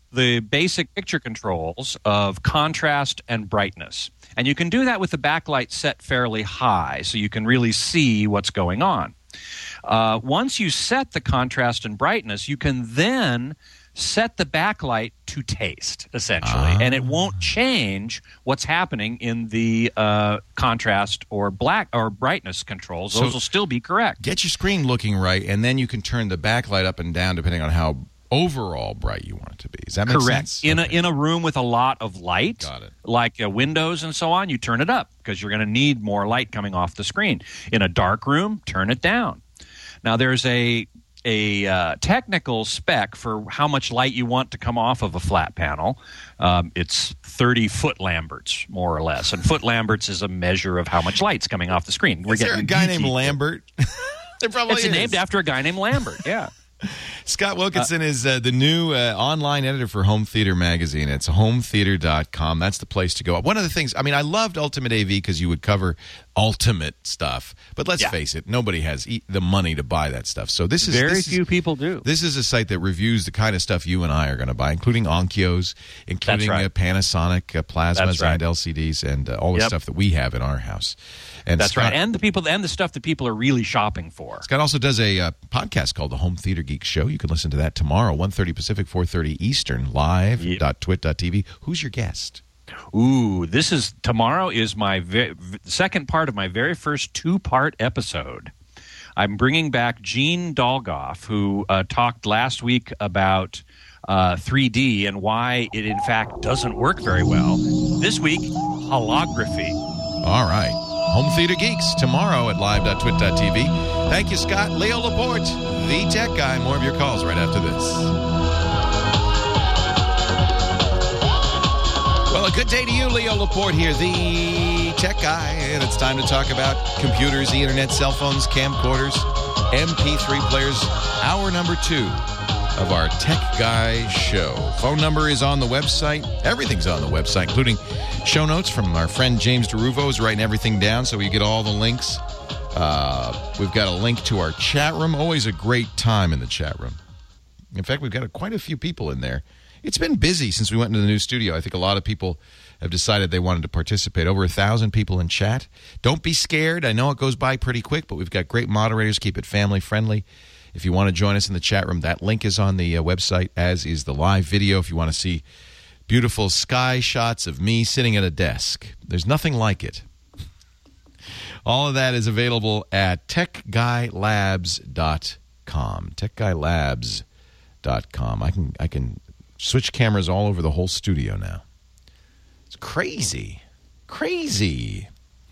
the basic picture controls of contrast and brightness. And you can do that with the backlight set fairly high, so you can really see what's going on. Uh, once you set the contrast and brightness, you can then set the backlight to taste, essentially, ah. and it won't change what's happening in the uh, contrast or black or brightness controls. Those so will still be correct. Get your screen looking right, and then you can turn the backlight up and down depending on how overall bright you want it to be. Does that make correct. sense? In okay. a in a room with a lot of light, Got it. like uh, windows and so on, you turn it up because you're going to need more light coming off the screen. In a dark room, turn it down. Now, there's a a uh, technical spec for how much light you want to come off of a flat panel. Um, it's thirty foot Lamberts, more or less. And foot Lamberts is a measure of how much light's coming off the screen. We're is there a guy named Lambert? There probably it's is. named after a guy named Lambert, yeah. Scott Wilkinson uh, is uh, the new uh, online editor for Home Theater Magazine. It's home theater dot com. That's the place to go. One of the things, I mean, I loved Ultimate A V because you would cover ultimate stuff. But let's yeah. face it, nobody has e- the money to buy that stuff. So this is very this few is, people do. This is a site that reviews the kind of stuff you and I are going to buy, including Onkyos, including right. uh, Panasonic uh, plasmas right. and L C Ds, and uh, all the yep. stuff that we have in our house. And That's Scott, right, and the people and the stuff that people are really shopping for. Scott also does a uh, podcast called The Home Theater Geek Show. You can listen to that tomorrow, one thirty Pacific, four thirty Eastern, live yep. dot twit dot t v. Who's your guest? Ooh, this is tomorrow is my ve- second part of my very first two-part episode. I'm bringing back Gene Dolgoff, who uh, talked last week about uh, three D and why it, in fact, doesn't work very well. This week, holography. All right. Home Theater Geeks, tomorrow at live dot twit dot t v. Thank you, Scott. Leo Laporte, the tech guy. More of your calls right after this. Well, a good day to you, Leo Laporte here, the tech guy. And it's time to talk about computers, the internet, cell phones, camcorders, M P three players. Hour number two of our Tech Guy show. Phone number is on the website. Everything's on the website, including show notes from our friend James DeRuvo is writing everything down so you get all the links. Uh, we've got a link to our chat room. Always a great time in the chat room. In fact, we've got a, quite a few people in there. It's been busy since we went into the new studio. I think a lot of people have decided they wanted to participate. Over a thousand people in chat. Don't be scared. I know it goes by pretty quick, but we've got great moderators. Keep it family friendly. If you want to join us in the chat room, that link is on the uh, website, as is the live video. If you want to see beautiful sky shots of me sitting at a desk, there's nothing like it. All of that is available at tech guy labs dot com. tech guy labs dot com. I can I can switch cameras all over the whole studio now. It's crazy. Crazy.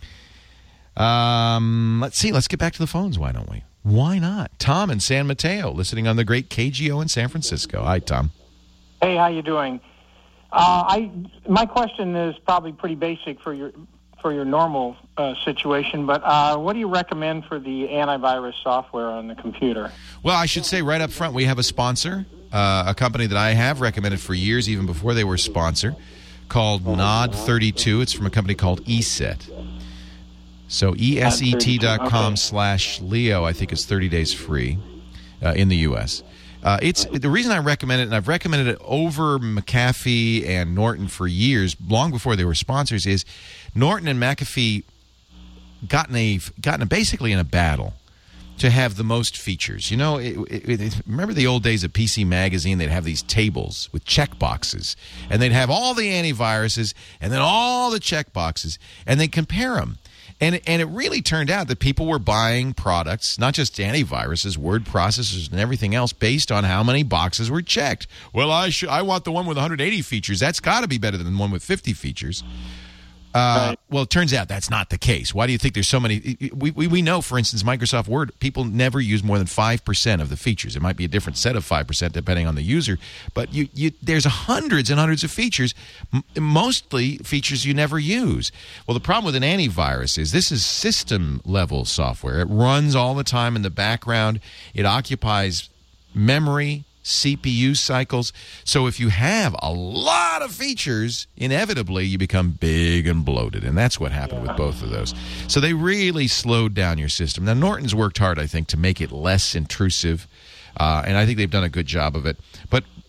Um, let's see. Let's get back to the phones, why don't we? Why not? Tom in San Mateo, listening on the great K G O in San Francisco. Hi, Tom. Hey, how you doing? Uh, I my question is probably pretty basic for your for your normal uh, situation, but uh, what do you recommend for the antivirus software on the computer? Well, I should say right up front, we have a sponsor, uh, a company that I have recommended for years, even before they were a sponsor, called Nod thirty-two. It's from a company called ESET. So E S E T dot com okay. slash Leo, I think, is thirty days free uh, in the U S Uh, it's the reason I recommend it, and I've recommended it over McAfee and Norton for years, long before they were sponsors, is Norton and McAfee got in a, got in a, basically in a battle to have the most features. You know, it, it, it, remember the old days of P C Magazine? They'd have these tables with check boxes, and they'd have all the antiviruses and then all the check boxes, and they'd compare them. And, and it really turned out that people were buying products, not just antiviruses, word processors, and everything else, based on how many boxes were checked. Well, I sh- I want the one with one hundred eighty features. That's got to be better than the one with fifty features. Uh, right. Well, it turns out that's not the case. Why do you think there's so many? We, we, we know, for instance, Microsoft Word, people never use more than five percent of the features. It might be a different set of five percent depending on the user, but you, you, there's hundreds and hundreds of features, m- mostly features you never use. Well, the problem with an antivirus is this is system-level software. It runs all the time in the background. It occupies memory, C P U cycles. So if you have a lot of features, inevitably you become big and bloated. And that's what happened with both of those. So they really slowed down your system. Now, Norton's worked hard, I think, to make it less intrusive. Uh, and I think they've done a good job of it. But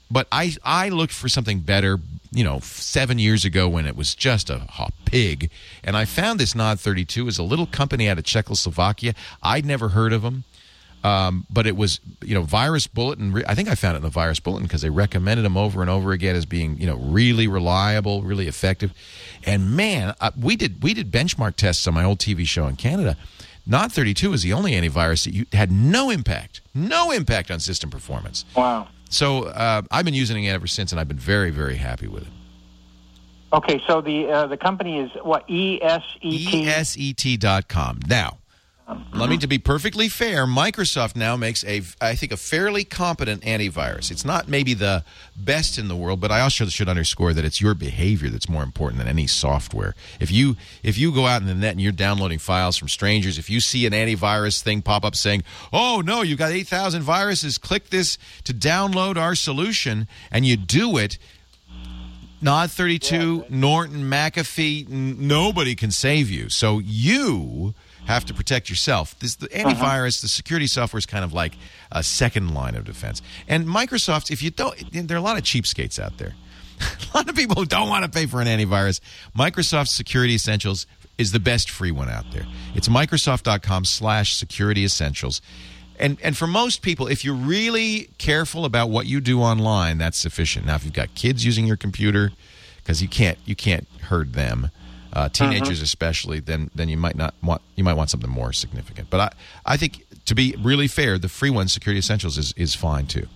but I I looked for something better, you know, seven years ago when it was just a, a pig, and I found this Nod thirty-two is a little company out of Czechoslovakia. I'd never heard of them. Um, but it was, you know, Virus Bulletin. I think I found it in the Virus Bulletin because they recommended them over and over again as being, you know, really reliable, really effective. And man, uh, we did we did benchmark tests on my old T V show in Canada. Nod thirty-two is the only antivirus that you had no impact, no impact on system performance. Wow. So uh, I've been using it ever since, and I've been very, very happy with it. Okay, so the uh, the company is what, E S E T? E S E T dot com. Now, Mm-hmm. let me, to be perfectly fair, Microsoft now makes, a, I think, a fairly competent antivirus. It's not maybe the best in the world, but I also should underscore that it's your behavior that's more important than any software. If you if you go out in the net and you're downloading files from strangers, if you see an antivirus thing pop up saying, oh, no, you've got eight thousand viruses, click this to download our solution, and you do it, Nod thirty-two, Norton, McAfee, n- nobody can save you. So you have to protect yourself. This, the antivirus, uh-huh. the security software is kind of like a second line of defense. And Microsoft, if you don't, there are a lot of cheapskates out there. A lot of people who don't want to pay for an antivirus. Microsoft Security Essentials is the best free one out there. It's Microsoft.com slash Security Essentials. And and for most people, if you're really careful about what you do online, that's sufficient. Now, if you've got kids using your computer, because you can't you can't herd them, uh, teenagers uh-huh. especially, then then you might not want you might want something more significant. But I, I think, to be really fair, the free one, Security Essentials, is is fine too.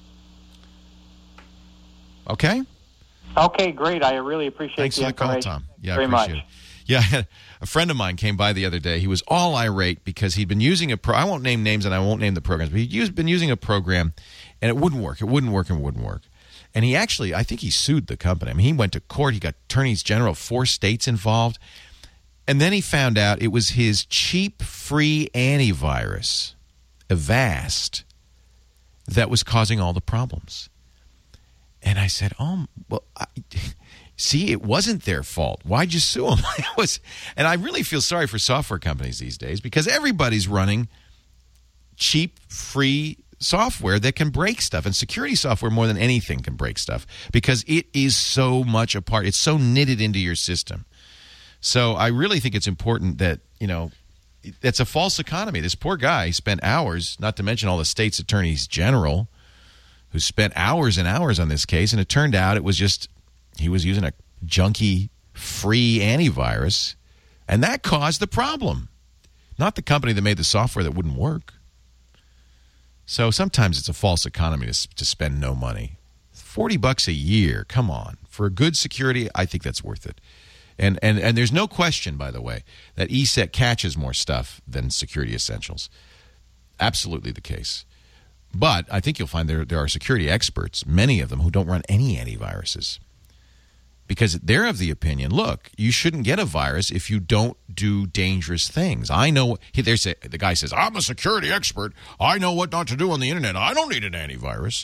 Okay. Okay, great. I really appreciate Thanks the for the call, information. Tom. Yeah, very I appreciate much. it. Yeah, a friend of mine came by the other day. He was all irate because he'd been using a pro. I won't name names and I won't name the programs, but he'd used, been using a program, and it wouldn't work. It wouldn't work and wouldn't work. And he actually, I think he sued the company. I mean, he went to court. He got attorneys general, four states involved. And then he found out it was his cheap, free antivirus, Avast, that was causing all the problems. And I said, oh, well, I... See, it wasn't their fault. Why'd you sue them? It was, and I really feel sorry for software companies these days because everybody's running cheap, free software that can break stuff. And security software, more than anything, can break stuff because it is so much a part. It's so knitted into your system. So I really think it's important that, you know, it's a false economy. This poor guy spent hours, not to mention all the state's attorneys general, who spent hours and hours on this case, and it turned out it was just... he was using a junky, free antivirus, and that caused the problem. Not the company that made the software that wouldn't work. So sometimes it's a false economy to, to spend no money. forty bucks a year, come on. For a good security, I think that's worth it. And, and, and there's no question, by the way, that E S E T catches more stuff than Security Essentials. Absolutely the case. But I think you'll find there, there are security experts, many of them, who don't run any antiviruses. Because they're of the opinion, look, you shouldn't get a virus if you don't do dangerous things. I know, he, there's a, the guy says, I'm a security expert. I know what not to do on the internet. I don't need an antivirus.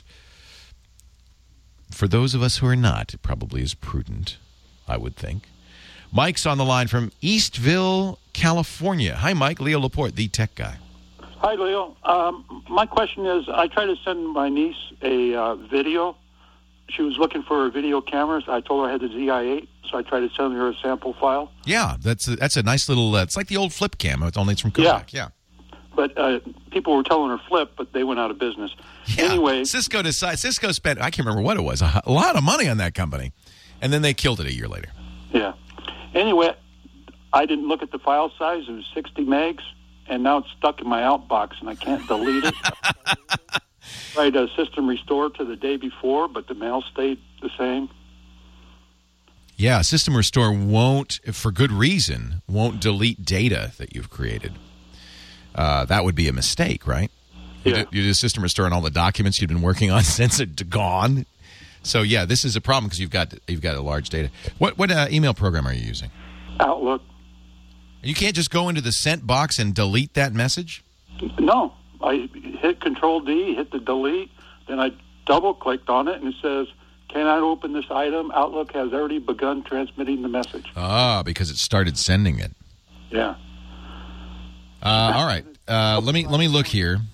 For those of us who are not, it probably is prudent, I would think. Mike's on the line from Eastville, California. Hi, Mike. Leo Laporte, the tech guy. Hi, Leo. Um, my question is, I tried to send my niece a uh, video. She was looking for video cameras. I told her I had the Z I eight, so I tried to send her a sample file. Yeah, that's a, that's a nice little, uh, it's like the old flip cam, only it's from Kodak. Yeah. yeah. But uh, people were telling her flip, but they went out of business. Yeah. Anyway. Cisco decided, Cisco spent, I can't remember what it was, a, a lot of money on that company. And then they killed it a year later. Yeah. Anyway, I didn't look at the file size. It was sixty megs, and now it's stuck in my outbox, and I can't delete it. Tried a system restore to the day before, but the mail stayed the same. Yeah, system restore won't, for good reason, won't delete data that you've created. Uh, that would be a mistake, right? Yeah. You, do, you do system restore on all the documents you've been working on since it's gone. So yeah, this is a problem because you've got you've got a large data. What what uh, email program are you using? Outlook. You can't just go into the sent box and delete that message? No. I hit Control D, hit the delete, then I double-clicked on it, and it says, cannot open this item. Outlook has already begun transmitting the message. Ah, because it started sending it. Yeah. Uh, all right. Uh, let me let me look here.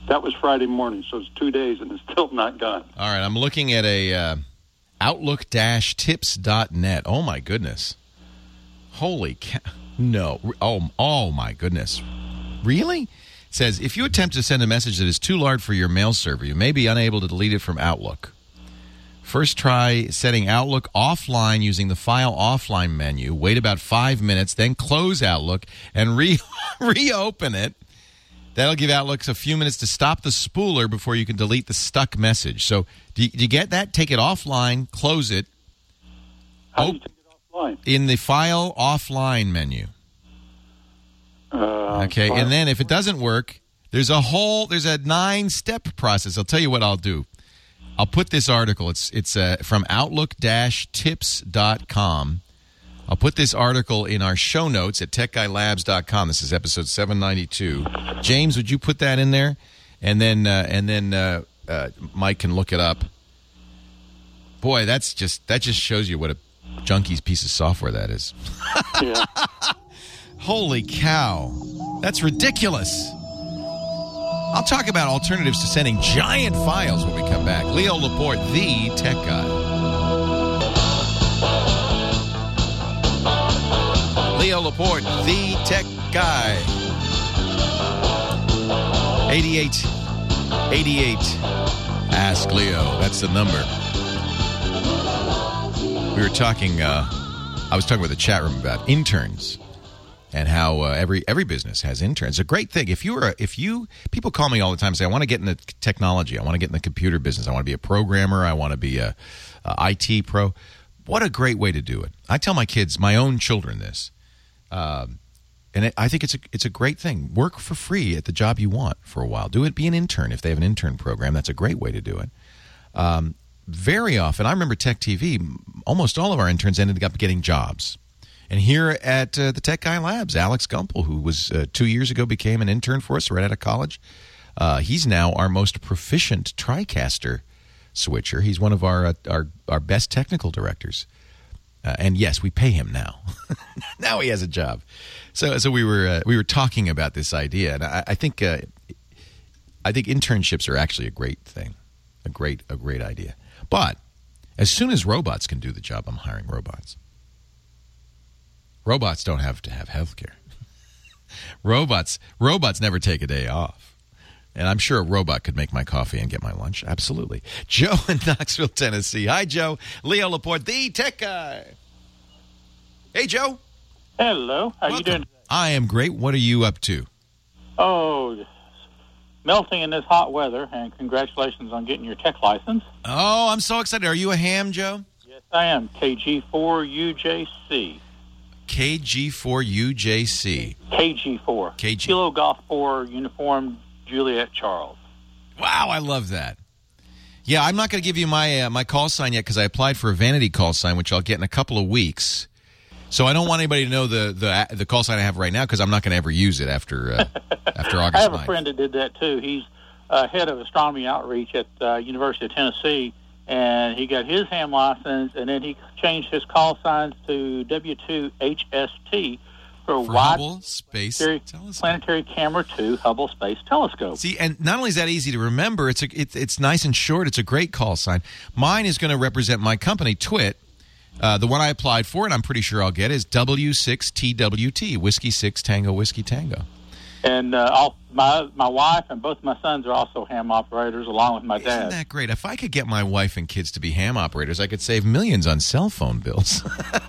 That was Friday morning, so it's two days and it's still not gone. All right, I'm looking at a uh, outlook dash tips dot net. Oh, my goodness. Holy cow. No. Oh, oh, my goodness. Really? It says, if you attempt to send a message that is too large for your mail server, you may be unable to delete it from Outlook. First try setting Outlook offline using the File Offline menu. Wait about five minutes, then close Outlook and re- reopen it. That'll give Outlook a few minutes to stop the spooler before you can delete the stuck message. So do you, do you get that? Take it offline, close it. How do you take it offline? In the File Offline menu. Uh, okay, file. And then if it doesn't work, there's a whole, there's a nine-step process. I'll tell you what I'll do. I'll put this article. It's it's uh, from outlook dash tips dot com. I'll put this article in our show notes at tech guy labs dot com. This is episode seven ninety-two. James, would you put that in there? And then uh, and then uh, uh, Mike can look it up. Boy, that's just that just shows you what a junkie's piece of software that is. Yeah. Holy cow. That's ridiculous. I'll talk about alternatives to sending giant files when we come back. Leo Laporte, the tech guy. Leo Laporte, the tech guy. eighty-eight eighty-eight. Ask Leo. That's the number. We were talking, uh, I was talking with the chat room about interns. And how uh, every every business has interns. It's a great thing. If you're a, if you people call me all the time and say, I want to get into technology. I want to get in the computer business. I want to be a programmer. I want to be a, a I T pro. What a great way to do it. I tell my kids, my own children, this, um, and it, I think it's a it's a great thing. Work for free at the job you want for a while. Do it. Be an intern if they have an intern program. That's a great way to do it. Um, very often, I remember Tech T V. Almost all of our interns ended up getting jobs. And here at uh, the Tech Guy Labs, Alex Gumpel, who was uh, two years ago became an intern for us right out of college, uh, he's now our most proficient TriCaster switcher. He's one of our uh, our, our best technical directors. Uh, and yes, we pay him now. Now he has a job. So so we were uh, we were talking about this idea, and I, I think uh, I think internships are actually a great thing, a great a great idea. But as soon as robots can do the job, I'm hiring robots. Robots don't have to have health care. robots, robots never take a day off. And I'm sure a robot could make my coffee and get my lunch. Absolutely. Joe in Knoxville, Tennessee. Hi, Joe. Leo Laporte, the tech guy. Hey, Joe. Hello. How Welcome. you doing? I am great. What are you up to? Oh, melting in this hot weather, and congratulations on getting your tech license. Oh, I'm so excited. Are you a ham, Joe? Yes, I am. K G four U J C. K G four U J C. K G four. K G. Kilo Golf four Uniform Juliet Charles. Wow, I love that. Yeah, I'm not going to give you my uh, my call sign yet because I applied for a vanity call sign, which I'll get in a couple of weeks. So I don't want anybody to know the the, the call sign I have right now because I'm not going to ever use it after uh, after August ninth. I have a friend that did that too. He's uh, head of astronomy outreach at uh, University of Tennessee, and he got his ham license, and then he changed his call signs to W two H S T for, for Wide Hubble Space Planetary, Telescope. Planetary Camera two Hubble Space Telescope. See, and not only is that easy to remember, it's a, it, it's nice and short. It's a great call sign. Mine is going to represent my company, Twit. Uh, the one I applied for, and I'm pretty sure I'll get, is W six T W T, Whiskey six Tango Whiskey Tango. And uh, all, my my wife and both my sons are also ham operators, along with my Isn't dad. Isn't that great? If I could get my wife and kids to be ham operators, I could save millions on cell phone bills.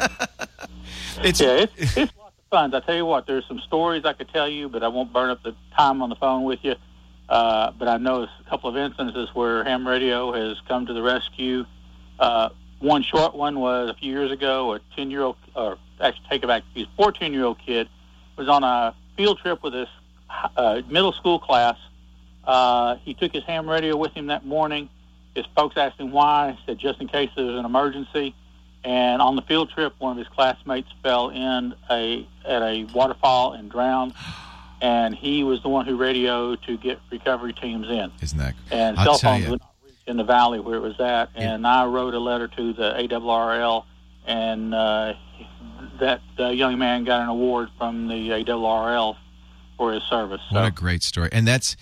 it's, yeah, it's, it's lots of fun. I tell you what, there's some stories I could tell you, but I won't burn up the time on the phone with you. Uh, but I know a couple of instances where ham radio has come to the rescue. Uh, one short one was a few years ago. A ten-year-old, or actually take it back, he's a fourteen-year-old kid, was on a field trip with his uh, middle school class. Uh, he took his ham radio with him that morning. His folks asked him why. He said, just in case there was an emergency. And on the field trip, one of his classmates fell in a at a waterfall and drowned. And he was the one who radioed to get recovery teams in. Isn't that? And I'll cell phones you. would not reach in the valley where it was at. And Yeah. I wrote a letter to the A R R L, and uh, that uh, young man got an award from the A R R L for his service. So, What a great story. And that's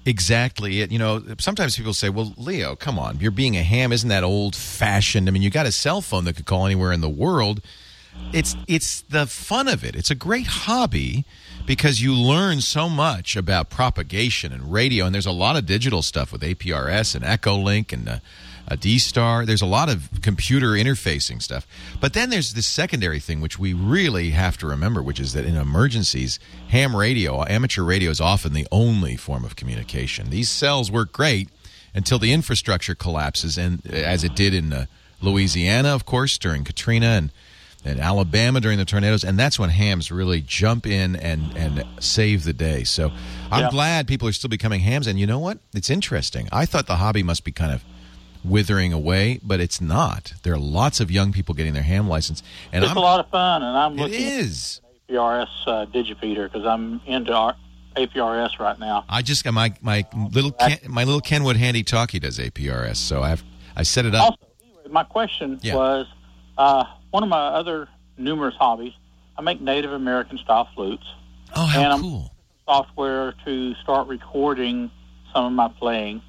Exactly. It, you know, sometimes people say, well, Leo, come on, you're being a ham. Isn't that old-fashioned? I mean, you got a cell phone that could call anywhere in the world. It's it's the fun of it. It's a great hobby because you learn so much about propagation and radio, and there's a lot of digital stuff with A P R S and Echolink and uh, a D-Star. There's a lot of computer interfacing stuff. But then there's this secondary thing, which we really have to remember, which is that in emergencies, ham radio, amateur radio, is often the only form of communication. These cells work great until the infrastructure collapses, and as it did in uh, Louisiana, of course, during Katrina, and in Alabama during the tornadoes, and that's when hams really jump in and, and save the day. So I'm Yeah. glad people are still becoming hams, and you know what? It's interesting. I thought the hobby must be kind of withering away, but it's not. There are lots of young people getting their ham license, and It's I'm, a lot of fun, and I'm it looking is. at A P R S uh, digifeeder because I'm into our A P R S right now. I just got my my little Ken, my little Kenwood handy talkie does A P R S, so I have I set it up. Also, anyway, my question Yeah. was, uh, one of my other numerous hobbies, I make Native American style flutes. Oh, how and I'm cool! software to start recording some of my playing,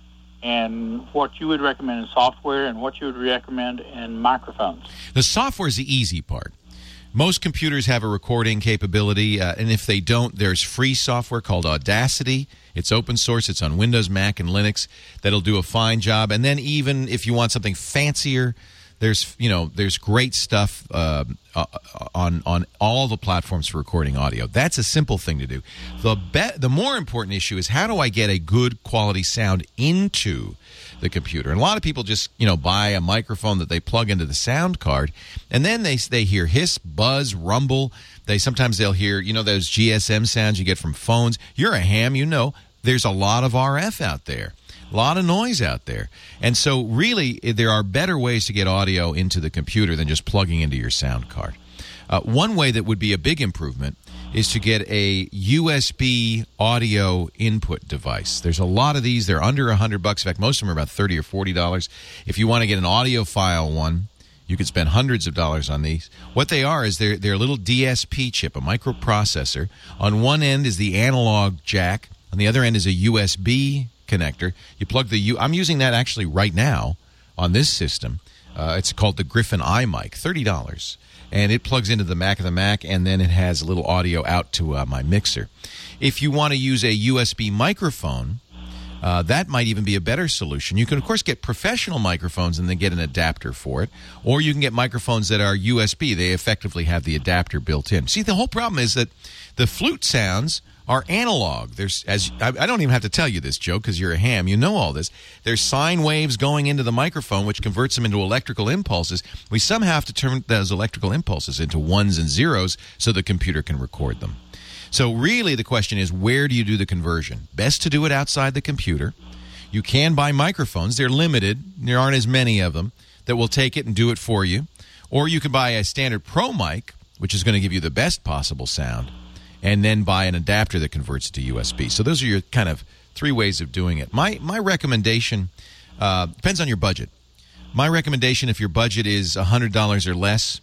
and what you would recommend in software and what you would recommend in microphones. The software is the easy part. Most computers have a recording capability, uh, and if they don't, there's free software called Audacity. It's open source. It's on Windows, Mac, and Linux. That'll do a fine job. And then even if you want something fancier, there's you know there's great stuff uh, uh, on on all the platforms for recording audio. That's a simple thing to do. The be- the more important issue is how do I get a good quality sound into the computer? And a lot of people just you know buy a microphone that they plug into the sound card, and then they they hear hiss, buzz, rumble. They sometimes they'll hear you know those G S M sounds you get from phones. You're a ham, you know. There's a lot of R F out there. A lot of noise out there. And so really, there are better ways to get audio into the computer than just plugging into your sound card. Uh, one way that would be a big improvement is to get a U S B audio input device. There's a lot of these. They're under one hundred bucks. In fact, most of them are about thirty or forty dollars. If you want to get an audiophile one, you could spend hundreds of dollars on these. What they are is they're, they're a little D S P chip, a microprocessor. On one end is the analog jack. On the other end is a U S B connector. You plug the U. I'm using that actually right now on this system. Uh, it's called the Griffin iMic, thirty dollars, and it plugs into the Mac of the Mac, and then it has a little audio out to uh, my mixer. If you want to use a U S B microphone, uh, that might even be a better solution. You can of course get professional microphones and then get an adapter for it, or you can get microphones that are U S B. They effectively have the adapter built in. See, the whole problem is that the flute sounds are analog. There's, as I, I don't even have to tell you this, Joe, because you're a ham. You know all this. There's sine waves going into the microphone, which converts them into electrical impulses. We somehow have to turn those electrical impulses into ones and zeros so the computer can record them. So really the question is, where do you do the conversion? Best to do it outside the computer. You can buy microphones. They're limited. There aren't as many of them that will take it and do it for you. Or you can buy a standard Pro mic, which is going to give you the best possible sound, and then buy an adapter that converts it to U S B. So those are your kind of three ways of doing it. My my recommendation uh, depends on your budget. My recommendation, if your budget is one hundred dollars or less,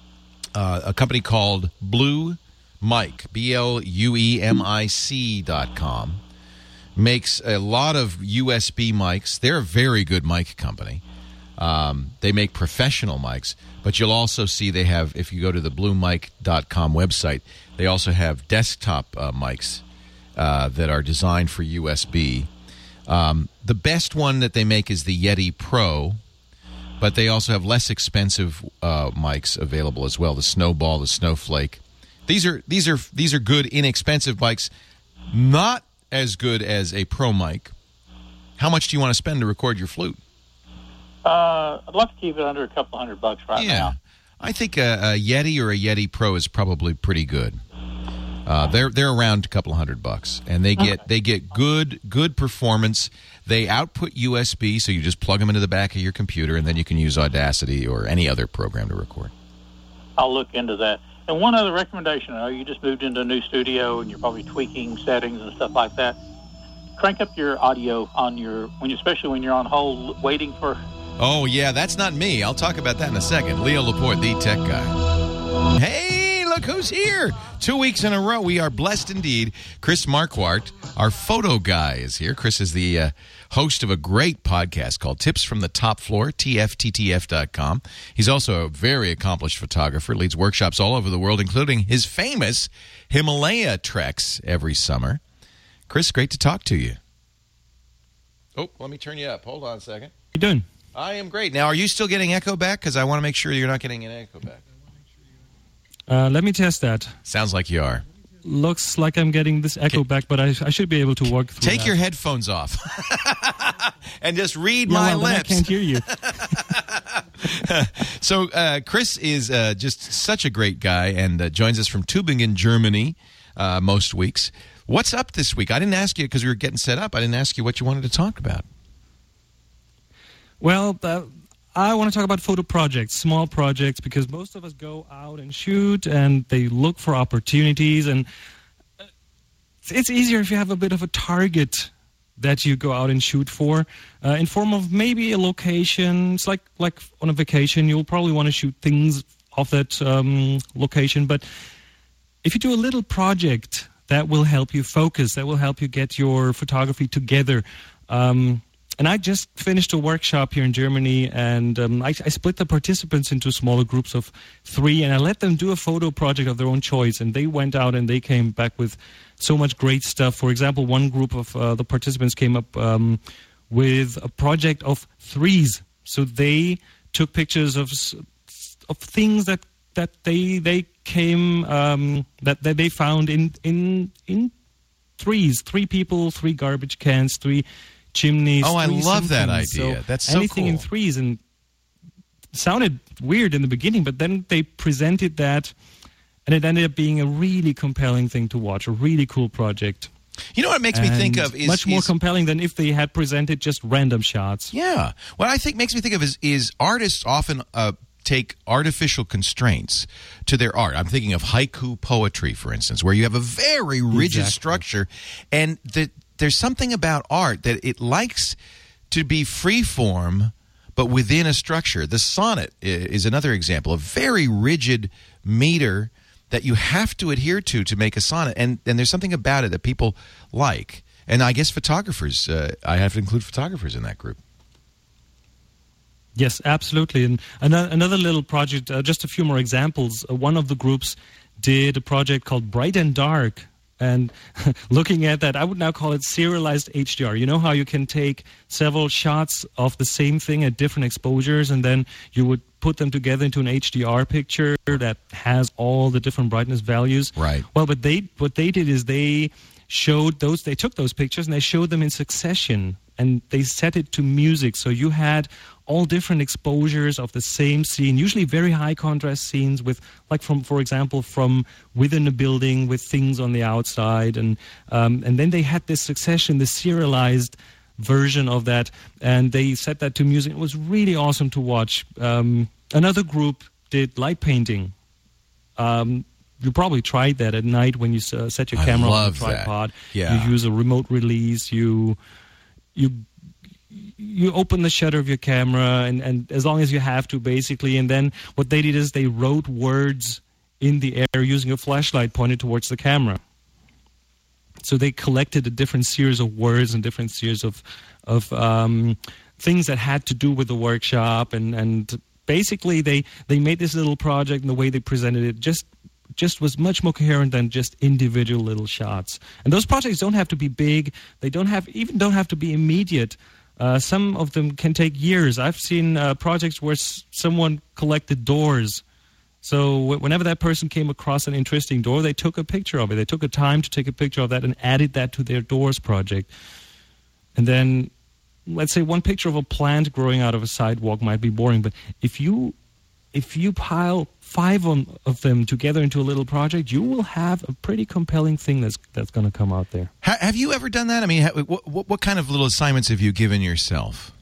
uh, a company called Blue Mic, B L U E M I C dot com, makes a lot of U S B mics. They're a very good mic company. Um, they make professional mics, but you'll also see they have, if you go to the blue mic dot com website, they also have desktop uh, mics uh, that are designed for U S B. Um, the best one that they make is the Yeti Pro, but they also have less expensive uh, mics available as well. The Snowball, the Snowflake. These are these are these are good, inexpensive mics, not as good as a Pro mic. How much do you want to spend to record your flute? Uh, I'd like to keep it under a couple hundred bucks right yeah. now. I think a, a Yeti or a Yeti Pro is probably pretty good. Uh, they're they're around a couple hundred bucks, and they get they get good good performance. They output U S B, so you just plug them into the back of your computer, and then you can use Audacity or any other program to record. I'll look into that. And one other recommendation: I know you just moved into a new studio, and you're probably tweaking settings and stuff like that. Crank up your audio on your when you, especially when you're on hold waiting for. Oh, yeah, that's not me. I'll talk about that in a second. Leo Laporte, the tech guy. Hey, look look who's here. Two weeks in a row. We are blessed indeed. Chris Marquardt, our photo guy, is here. Chris is the uh, host of a great podcast called Tips from the Top Floor, T F T T F dot com. He's also a very accomplished photographer, leads workshops all over the world, including his famous Himalaya treks every summer. Chris, great to talk to you. Oh, let me turn you up. Hold on a second. How you doing? I am great. Now, are you still getting echo back? Because I want to make sure you're not getting an echo back. Uh, let me test that. Sounds like you are. Looks like I'm getting this echo Okay. back, but I, I should be able to work through Take that. your headphones off and just read Yeah, my well, then lips. I can't hear you. So uh, Chris is uh, just such a great guy and uh, joins us from Tübingen, Germany, uh, most weeks. What's up this week? I didn't ask you because we were getting set up. I didn't ask you what you wanted to talk about. Well, uh, I want to talk about photo projects, small projects, because most of us go out and shoot, and they look for opportunities, and uh, it's easier if you have a bit of a target that you go out and shoot for, uh, in form of maybe a location. It's like like on a vacation, you'll probably want to shoot things off that um, location, but if you do a little project that will help you focus, that will help you get your photography together. Um, and I just finished a workshop here in Germany, and um, I, I split the participants into smaller groups of three, and I let them do a photo project of their own choice, and they went out and they came back with so much great stuff. For example, one group of uh, the participants came up um, with a project of threes. So they took pictures of of things that that they they came um, that that they found in in in threes, three people, three garbage cans, three chimneys. Oh, I three love that somethings. idea. So That's so anything in cool. threes, and it sounded weird in the beginning, but then they presented that, and it ended up being a really compelling thing to watch, a really cool project. You know what it makes me think And of is much more is- compelling than if they had presented just random shots. Yeah. What I think makes me think of is, is artists often uh, take artificial constraints to their art. I'm thinking of haiku poetry, for instance, where you have a very rigid Exactly. structure, and the, there's something about art that it likes to be free form, but within a structure. The sonnet i- is another example, a very rigid meter that you have to adhere to to make a sonnet, and, and there's something about it that people like. And I guess photographers, uh, I have to include photographers in that group. Yes, absolutely. And another, another little project, uh, just a few more examples. Uh, one of the groups did a project called Bright and Dark. And looking at that, I would now call it serialized H D R. You know how you can take several shots of the same thing at different exposures, and then you would put them together into an H D R picture that has all the different brightness values? Right. Well, but they what they did is they showed those, they took those pictures and they showed them in succession, and they set it to music. So you had all different exposures of the same scene, usually very high contrast scenes with, like from, for example, from within a building with things on the outside. And, um, and then they had this succession, this serialized version of that, and they set that to music. It was really awesome to watch. Um, another group did light painting. Um, you probably tried that at night when you uh, set your I camera on love the that. tripod. Yeah. You use a remote release. You you you open the shutter of your camera, and, and as long as you have to, basically. And then what they did is they wrote words in the air using a flashlight pointed towards the camera. So they collected a different series of words and different series of of um, things that had to do with the workshop, and and basically they they made this little project, and the way they presented it just just was much more coherent than just individual little shots. And those projects don't have to be big. They don't have even don't have to be immediate. Uh, some of them can take years. I've seen uh, projects where s- someone collected doors. So w- whenever that person came across an interesting door, they took a picture of it. They took a time to take a picture of that and added that to their doors project. And then, let's say one picture of a plant growing out of a sidewalk might be boring, but if you if you pile five on, of them together into a little project, you will have a pretty compelling thing that's that's going to come out there. Ha- have you ever done that? I mean, ha- what, what, what kind of little assignments have you given yourself?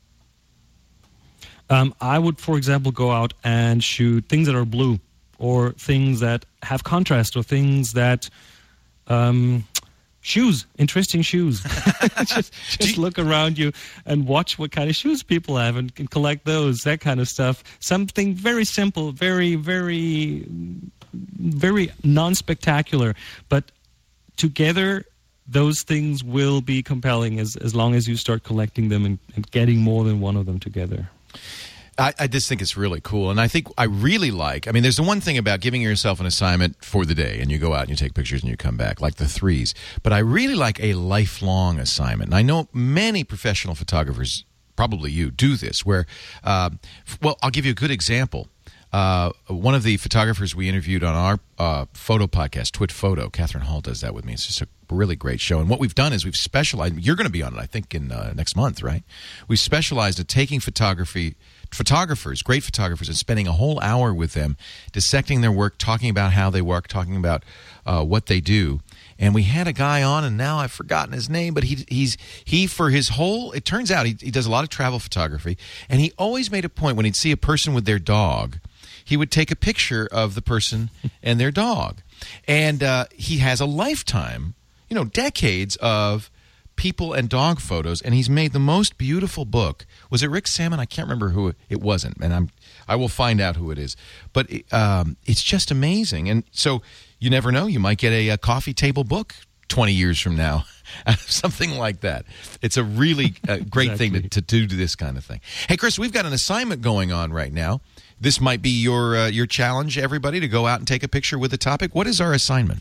Um, I would, for example, go out and shoot things that are blue, or things that have contrast, or things that um, shoes, interesting shoes. just just look around you and watch what kind of shoes people have, and, and collect those, that kind of stuff. Something very simple, very, very very non-spectacular, but together those things will be compelling as, as long as you start collecting them and, and getting more than one of them together. I, I just think it's really cool. And I think I really like, I mean, there's the one thing about giving yourself an assignment for the day and you go out and you take pictures and you come back, like the threes. But I really like a lifelong assignment. And I know many professional photographers, probably you, do this where, uh, well, I'll give you a good example. Uh, one of the photographers we interviewed on our uh, photo podcast, Twit Photo, Catherine Hall does that with me. It's just a really great show. And what we've done is we've specialized, you're going to be on it, I think, in uh, next month, right? We've specialized in taking photography, photographers, great photographers, and spending a whole hour with them, dissecting their work, talking about how they work, talking about uh, what they do. And we had a guy on, and now I've forgotten his name, but he he's he for his whole, it turns out he, he does a lot of travel photography, and he always made a point when he'd see a person with their dog, he would take a picture of the person and their dog. And uh, he has a lifetime, you know, decades of people and dog photos, and he's made the most beautiful book. Was it Rick Salmon? I can't remember who it wasn't, and I'm I will find out who it is. But um, it's just amazing, and so you never know. You might get a, a coffee table book twenty years from now, something like that. It's a really uh, great exactly. thing to, to do this kind of thing. Hey, Chris, we've got an assignment going on right now. This might be your uh, your challenge, everybody, to go out and take a picture with a topic. What is our assignment?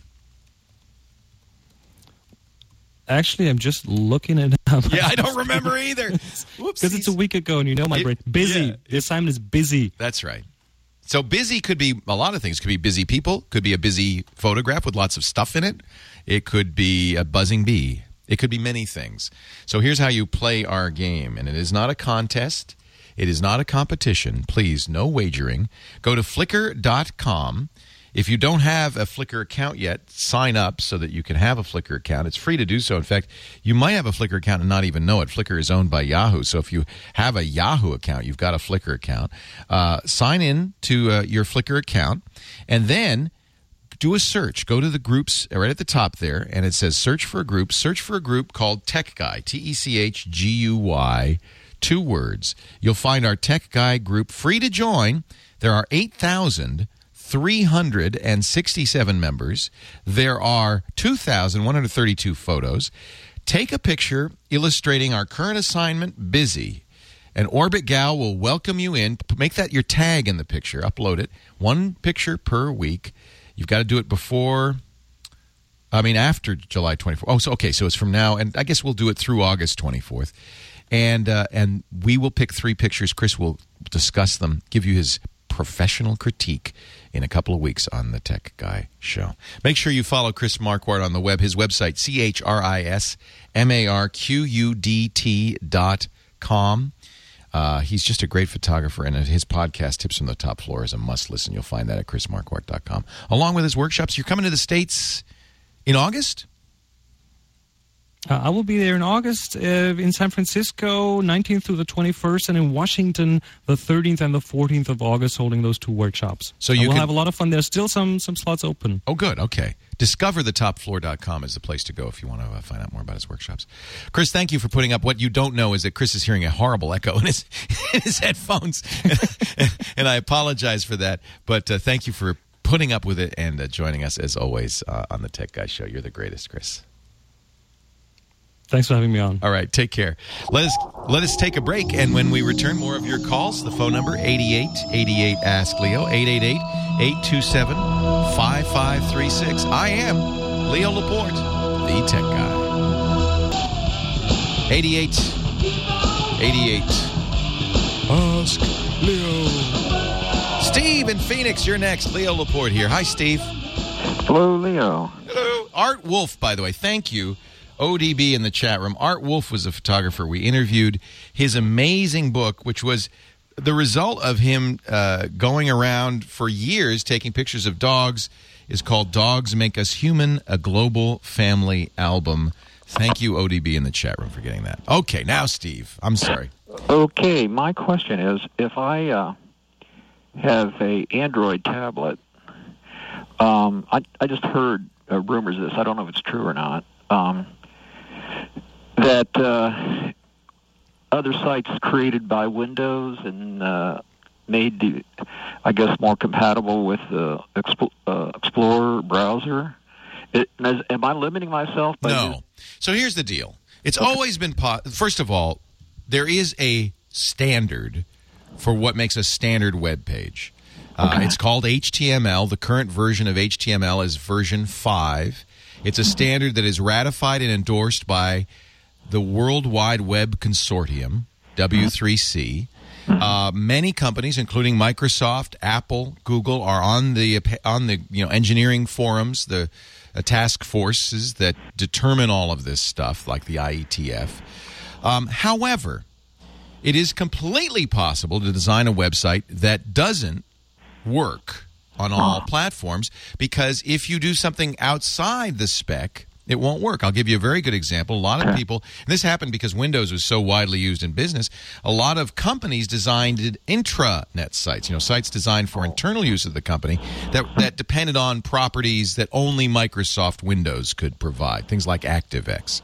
Actually, I'm just looking it up. Yeah, I don't remember either. Because it's a week ago, and you know my brain. Busy. Yeah. The assignment is busy. That's right. So busy could be a lot of things. It could be busy people. Could be a busy photograph with lots of stuff in it. It could be a buzzing bee. It could be many things. So here's how you play our game. And it is not a contest. It is not a competition. Please, no wagering. Go to flickr dot com. If you don't have a Flickr account yet, sign up so that you can have a Flickr account. It's free to do so. In fact, you might have a Flickr account and not even know it. Flickr is owned by Yahoo. So if you have a Yahoo account, you've got a Flickr account. Uh, sign in to uh, your Flickr account and then do a search. Go to the groups right at the top there, and it says search for a group. Search for a group called Tech Guy, T E C H G U Y, two words. You'll find our Tech Guy group free to join. There are eight thousand three hundred sixty-seven members. There are two thousand one hundred thirty-two photos. Take a picture illustrating our current assignment, Busy. And Orbit Gal will welcome you in. Make that your tag in the picture. Upload it. One picture per week. You've got to do it before, I mean, after July twenty-fourth. Oh, so okay, so it's from now, and I guess we'll do it through August twenty-fourth. And, uh, and we will pick three pictures. Chris will discuss them, give you his professional critique in a couple of weeks on the Tech Guy Show. Make sure you follow Chris Marquardt on the web. His website, C H R I S M A R Q U D T dot com. Uh, he's just a great photographer, and his podcast, Tips from the Top Floor, is a must-listen. You'll find that at chris marquardt dot com. Along with his workshops, you're coming to the States in August? Uh, I will be there in August uh, in San Francisco, nineteenth through the twenty-first, and in Washington, the thirteenth and the fourteenth of August, holding those two workshops. So you will can... have a lot of fun. There's still some some slots open. Oh, good. Okay. discover the top floor dot com is the place to go if you want to uh, find out more about his workshops. Chris, thank you for putting up. What you don't know is that Chris is hearing a horrible echo in his, in his headphones, and I apologize for that. But uh, thank you for putting up with it and uh, joining us, as always, uh, on the Tech Guy Show. You're the greatest, Chris. Thanks for having me on. All right, take care. Let us let us take a break, and when we return, more of your calls. The phone number, eighty-eight eighty-eight Ask Leo, eight eight eight, eight two seven, five five three six. I am Leo Laporte, the Tech Guy. eighty-eight eighty-eight Ask Leo. Steve in Phoenix, you're next. Leo Laporte here. Hi, Steve. Hello, Leo. Hello. Art Wolf, by the way, thank you. O D B in the chat room. Art Wolf was a photographer. We interviewed his amazing book, which was the result of him uh, going around for years taking pictures of dogs, is called Dogs Make Us Human, a Global Family Album. Thank you, O D B in the chat room, for getting that. Okay, now, Steve, I'm sorry. Okay, my question is, if I uh, have a Android tablet, um, I, I just heard uh, rumors of this. I don't know if it's true or not. Um, that uh, other sites created by Windows and uh, made, to, I guess, more compatible with the Expl- uh, Explorer browser? It, is, am I limiting myself? By no. So here's the deal. It's okay. always been po- first of all, there is a standard for what makes a standard web page. Uh, okay. It's called H T M L. The current version of H T M L is version five. It's a standard that is ratified and endorsed by the World Wide Web Consortium, W three C. Uh, many companies, including Microsoft, Apple, Google, are on the on the you know engineering forums, the uh, task forces that determine all of this stuff, like the I E T F. Um, however, it is completely possible to design a website that doesn't work on all platforms, because if you do something outside the spec, it won't work. I'll give you a very good example. A lot of people, and this happened because Windows was so widely used in business, a lot of companies designed intranet sites, you know, sites designed for internal use of the company that, that depended on properties that only Microsoft Windows could provide, things like ActiveX.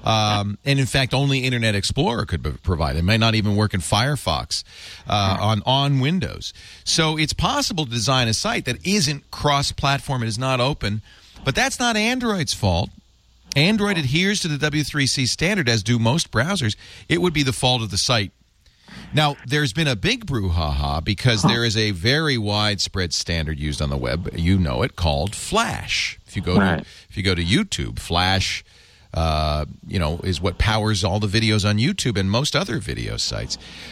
Um, and in fact, only Internet Explorer could be provide. It may not even work in Firefox uh, on, on Windows. So it's possible to design a site that isn't cross-platform, it is not open, but that's not Android's fault. Android adheres to the W three C standard, as do most browsers. It would be the fault of the site. Now, there's been a big brouhaha because there is a very widespread standard used on the web. You know it, called Flash. If you go to if you go to YouTube, Flash, uh, you know, is what powers all the videos on YouTube and most other video sites.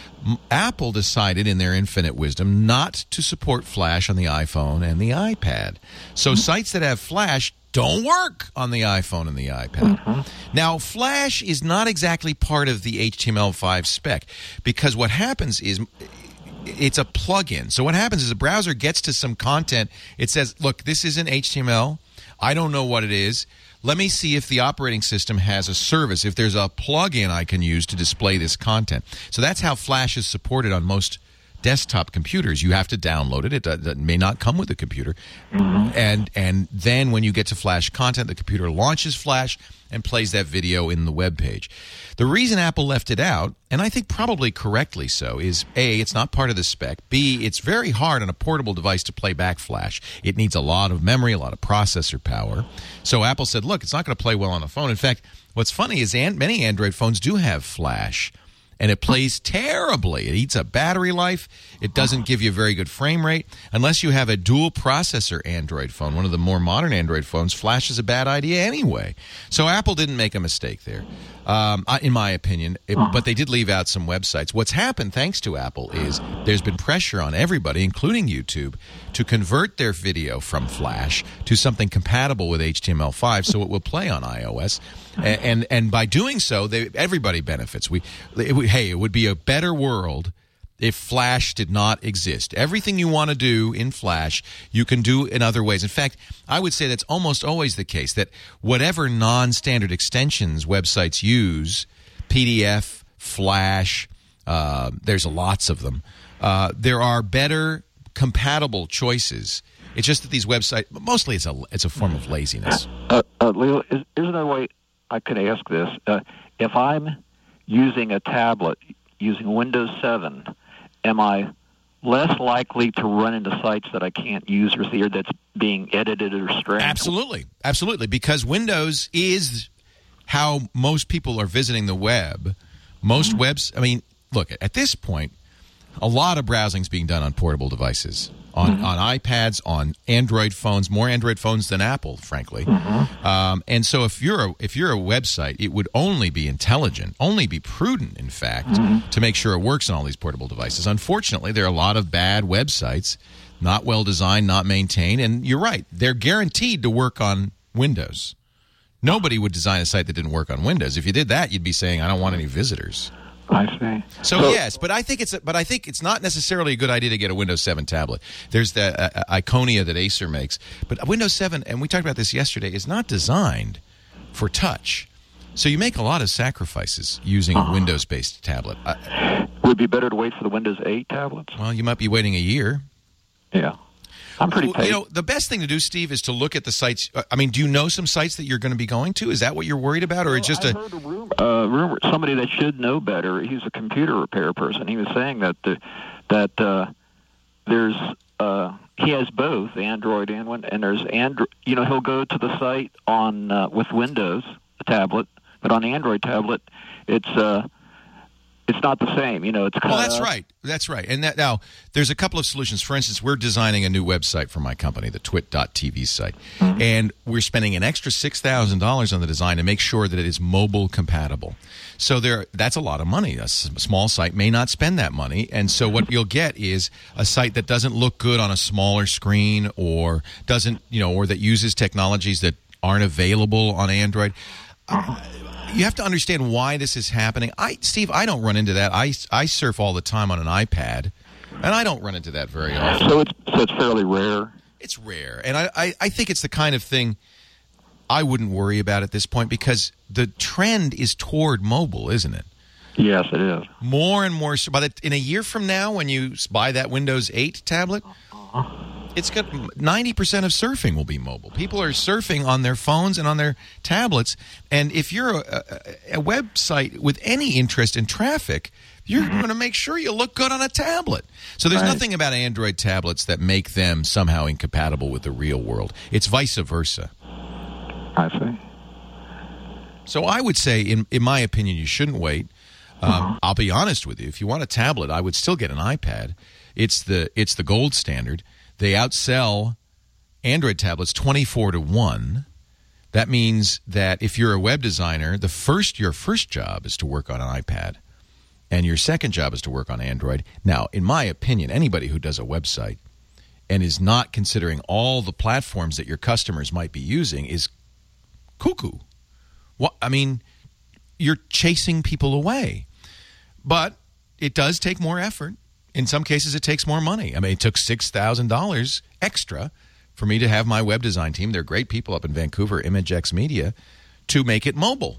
Apple decided in their infinite wisdom not to support Flash on the iPhone and the iPad. So sites that have Flash don't work on the iPhone and the iPad. Mm-hmm. Now, Flash is not exactly part of the H T M L five spec, because what happens is it's a plugin. So what happens is a browser gets to some content. It says, look, this isn't H T M L. I don't know what it is. Let me see if the operating system has a service, if there's a plugin I can use to display this content. So that's how Flash is supported on most desktop computers. You have to download it. It, it may not come with the computer. Mm-hmm. And and then when you get to Flash content, the computer launches Flash and plays that video in the web page. The reason Apple left it out, and I think probably correctly so, is A, it's not part of the spec. B, it's very hard on a portable device to play back Flash. It needs a lot of memory, a lot of processor power. So Apple said, look, it's not going to play well on a phone. In fact, what's funny is an- many Android phones do have Flash, and it plays terribly. It eats up battery life. It doesn't give you a very good frame rate. Unless you have a dual processor Android phone, one of the more modern Android phones, Flash is a bad idea anyway. So Apple didn't make a mistake there, um, in my opinion, it, but they did leave out some websites. What's happened, thanks to Apple, is there's been pressure on everybody, including YouTube, to convert their video from Flash to something compatible with H T M L five so it will play on iOS. And, and and by doing so, they, everybody benefits. We, it, hey, it would be a better world if Flash did not exist. Everything you want to do in Flash, you can do in other ways. In fact, I would say that's almost always the case, that whatever non-standard extensions websites use, P D F, Flash, uh, there's lots of them, uh, there are better compatible choices. It's just that these websites, mostly it's a, it's a form of laziness. Uh, uh, Leo, is, is there a way I could ask this? Uh, if I'm using a tablet, using Windows seven, am I less likely to run into sites that I can't use or see, or that's being edited or stretched? Absolutely. Absolutely. Because Windows is how most people are visiting the web. Most mm-hmm. webs, I mean, look, at this point, a lot of browsing is being done on portable devices, on, mm-hmm. on iPads, on Android phones, more Android phones than Apple, frankly. Mm-hmm. Um, and so if you're a, if you're a website, it would only be intelligent, only be prudent, in fact, mm-hmm. to make sure it works on all these portable devices. Unfortunately, there are a lot of bad websites, not well designed, not maintained, and you're right, they're guaranteed to work on Windows. Nobody would design a site that didn't work on Windows. If you did that, you'd be saying, I don't want any visitors. I see. So, so yes, but I think it's a, but I think it's not necessarily a good idea to get a Windows seven tablet. There's the uh, Iconia that Acer makes, but Windows seven, and we talked about this yesterday, is not designed for touch. So you make a lot of sacrifices using uh-huh. a Windows-based tablet. Uh, Would it be better to wait for the Windows eight tablets? Well, you might be waiting a year. Yeah. I'm pretty well, you know, the best thing to do, Steve, is to look at the sites. I mean, do you know some sites that you're going to be going to? Is that what you're worried about, or well, it's just I a... heard a rumor, uh, rumor? Somebody that should know better. He's a computer repair person. He was saying that the, that uh, there's uh, he has both Android and Win- and there's Android. You know, he'll go to the site on uh, with Windows, a tablet, but on Android tablet, it's uh, it's not the same. You know, it's cut well, that's up. right. That's right. And that, now, there's a couple of solutions. For instance, we're designing a new website for my company, the twit dot t v site. Mm-hmm. And we're spending an extra six thousand dollars on the design to make sure that it is mobile compatible. So there, that's a lot of money. A s- small site may not spend that money. And so what you'll get is a site that doesn't look good on a smaller screen or doesn't, you know, or that uses technologies that aren't available on Android. Uh, You have to understand why this is happening. I, Steve, I don't run into that. I, I surf all the time on an iPad, and I don't run into that very often. So it's so it's fairly rare. It's rare, and I, I, I think it's the kind of thing I wouldn't worry about at this point because the trend is toward mobile, isn't it? Yes, it is. More and more. By the, in a year from now, when you buy that Windows eight tablet, it's got ninety percent of surfing will be mobile. People are surfing on their phones and on their tablets. And if you're a, a, a website with any interest in traffic, you're mm-hmm. going to make sure you look good on a tablet. So there's right. nothing about Android tablets that make them somehow incompatible with the real world. It's vice versa. I see. So I would say, in in my opinion, you shouldn't wait. Um, mm-hmm. I'll be honest with you. If you want a tablet, I would still get an iPad. It's the it's the gold standard. They outsell Android tablets twenty-four to one. That means that if you're a web designer, the first your first job is to work on an iPad, and your second job is to work on Android. Now, in my opinion, anybody who does a website and is not considering all the platforms that your customers might be using is cuckoo. What I mean, you're chasing people away. But it does take more effort. In some cases, it takes more money. I mean, it took six thousand dollars extra for me to have my web design team, they're great people up in Vancouver, ImageX Media, to make it mobile.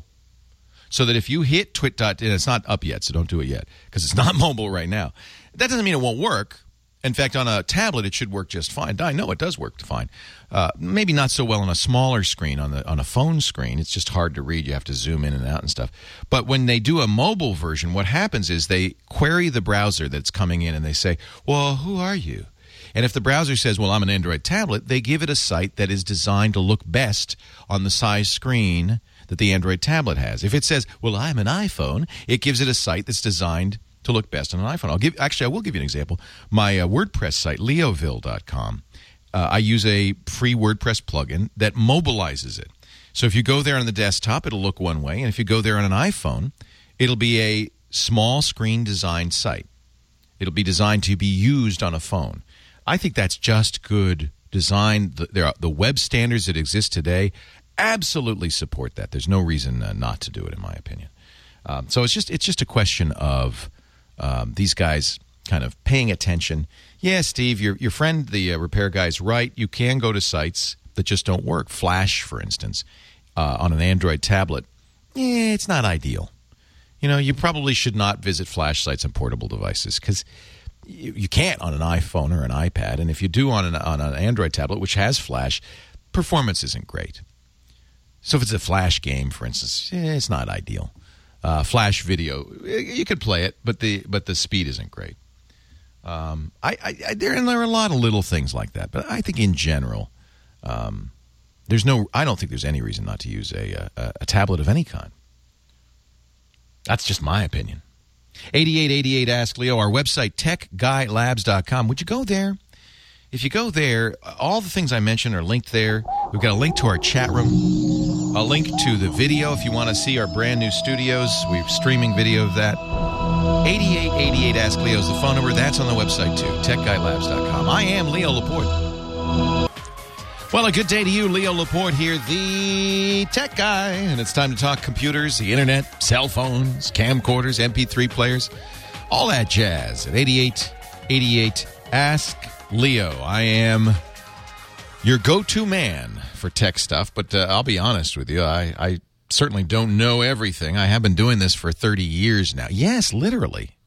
So that if you hit twit. And it's not up yet, so don't do it yet, because it's not mobile right now. That doesn't mean it won't work. In fact, on a tablet, it should work just fine. I know it does work fine. Uh, maybe not so well on a smaller screen, on the on a phone screen. It's just hard to read. You have to zoom in and out and stuff. But when they do a mobile version, what happens is they query the browser that's coming in, and they say, well, who are you? And if the browser says, well, I'm an Android tablet, they give it a site that is designed to look best on the size screen that the Android tablet has. If it says, well, I'm an iPhone, it gives it a site that's designed to look best on an iPhone. I'll give actually I will give you an example. My uh, WordPress site, leoville dot com. Uh, I use a free WordPress plugin that mobilizes it. So if you go there on the desktop, it'll look one way, and if you go there on an iPhone, it'll be a small screen designed site. It'll be designed to be used on a phone. I think that's just good design. The, there are, the web standards that exist today absolutely support that. There's no reason uh, not to do it, in my opinion. Um, so it's just it's just a question of Um, these guys kind of paying attention. Yeah, Steve, your your friend, the uh, repair guy, is right. You can go to sites that just don't work. Flash, for instance, uh, on an Android tablet, eh, it's not ideal. You know, you probably should not visit Flash sites on portable devices because you, you can't on an iPhone or an iPad. And if you do on an, on an Android tablet, which has Flash, performance isn't great. So if it's a Flash game, for instance, eh, it's not ideal. Uh, Flash video, you could play it, but the but the speed isn't great. Um, I, I, I there and there are a lot of little things like that, but I think in general, um, there's no. I don't think there's any reason not to use a, a a tablet of any kind. That's just my opinion. eighty-eight eighty-eight Ask Leo, our website, tech guy labs dot com. Would you go there? If you go there, all the things I mentioned are linked there. We've got a link to our chat room, a link to the video if you want to see our brand new studios. We're streaming video of that. eighty-eight eighty-eight Ask Leo is the phone number. That's on the website too, tech guy labs dot com. I am Leo Laporte. Well, a good day to you, Leo Laporte here, the tech guy. And it's time to talk computers, the internet, cell phones, camcorders, M P three players, all that jazz at eighty-eight eighty-eight Ask Leo. I am your go-to man for tech stuff, but uh, I'll be honest with you. I, I certainly don't know everything. I have been doing this for thirty years now. Yes, literally.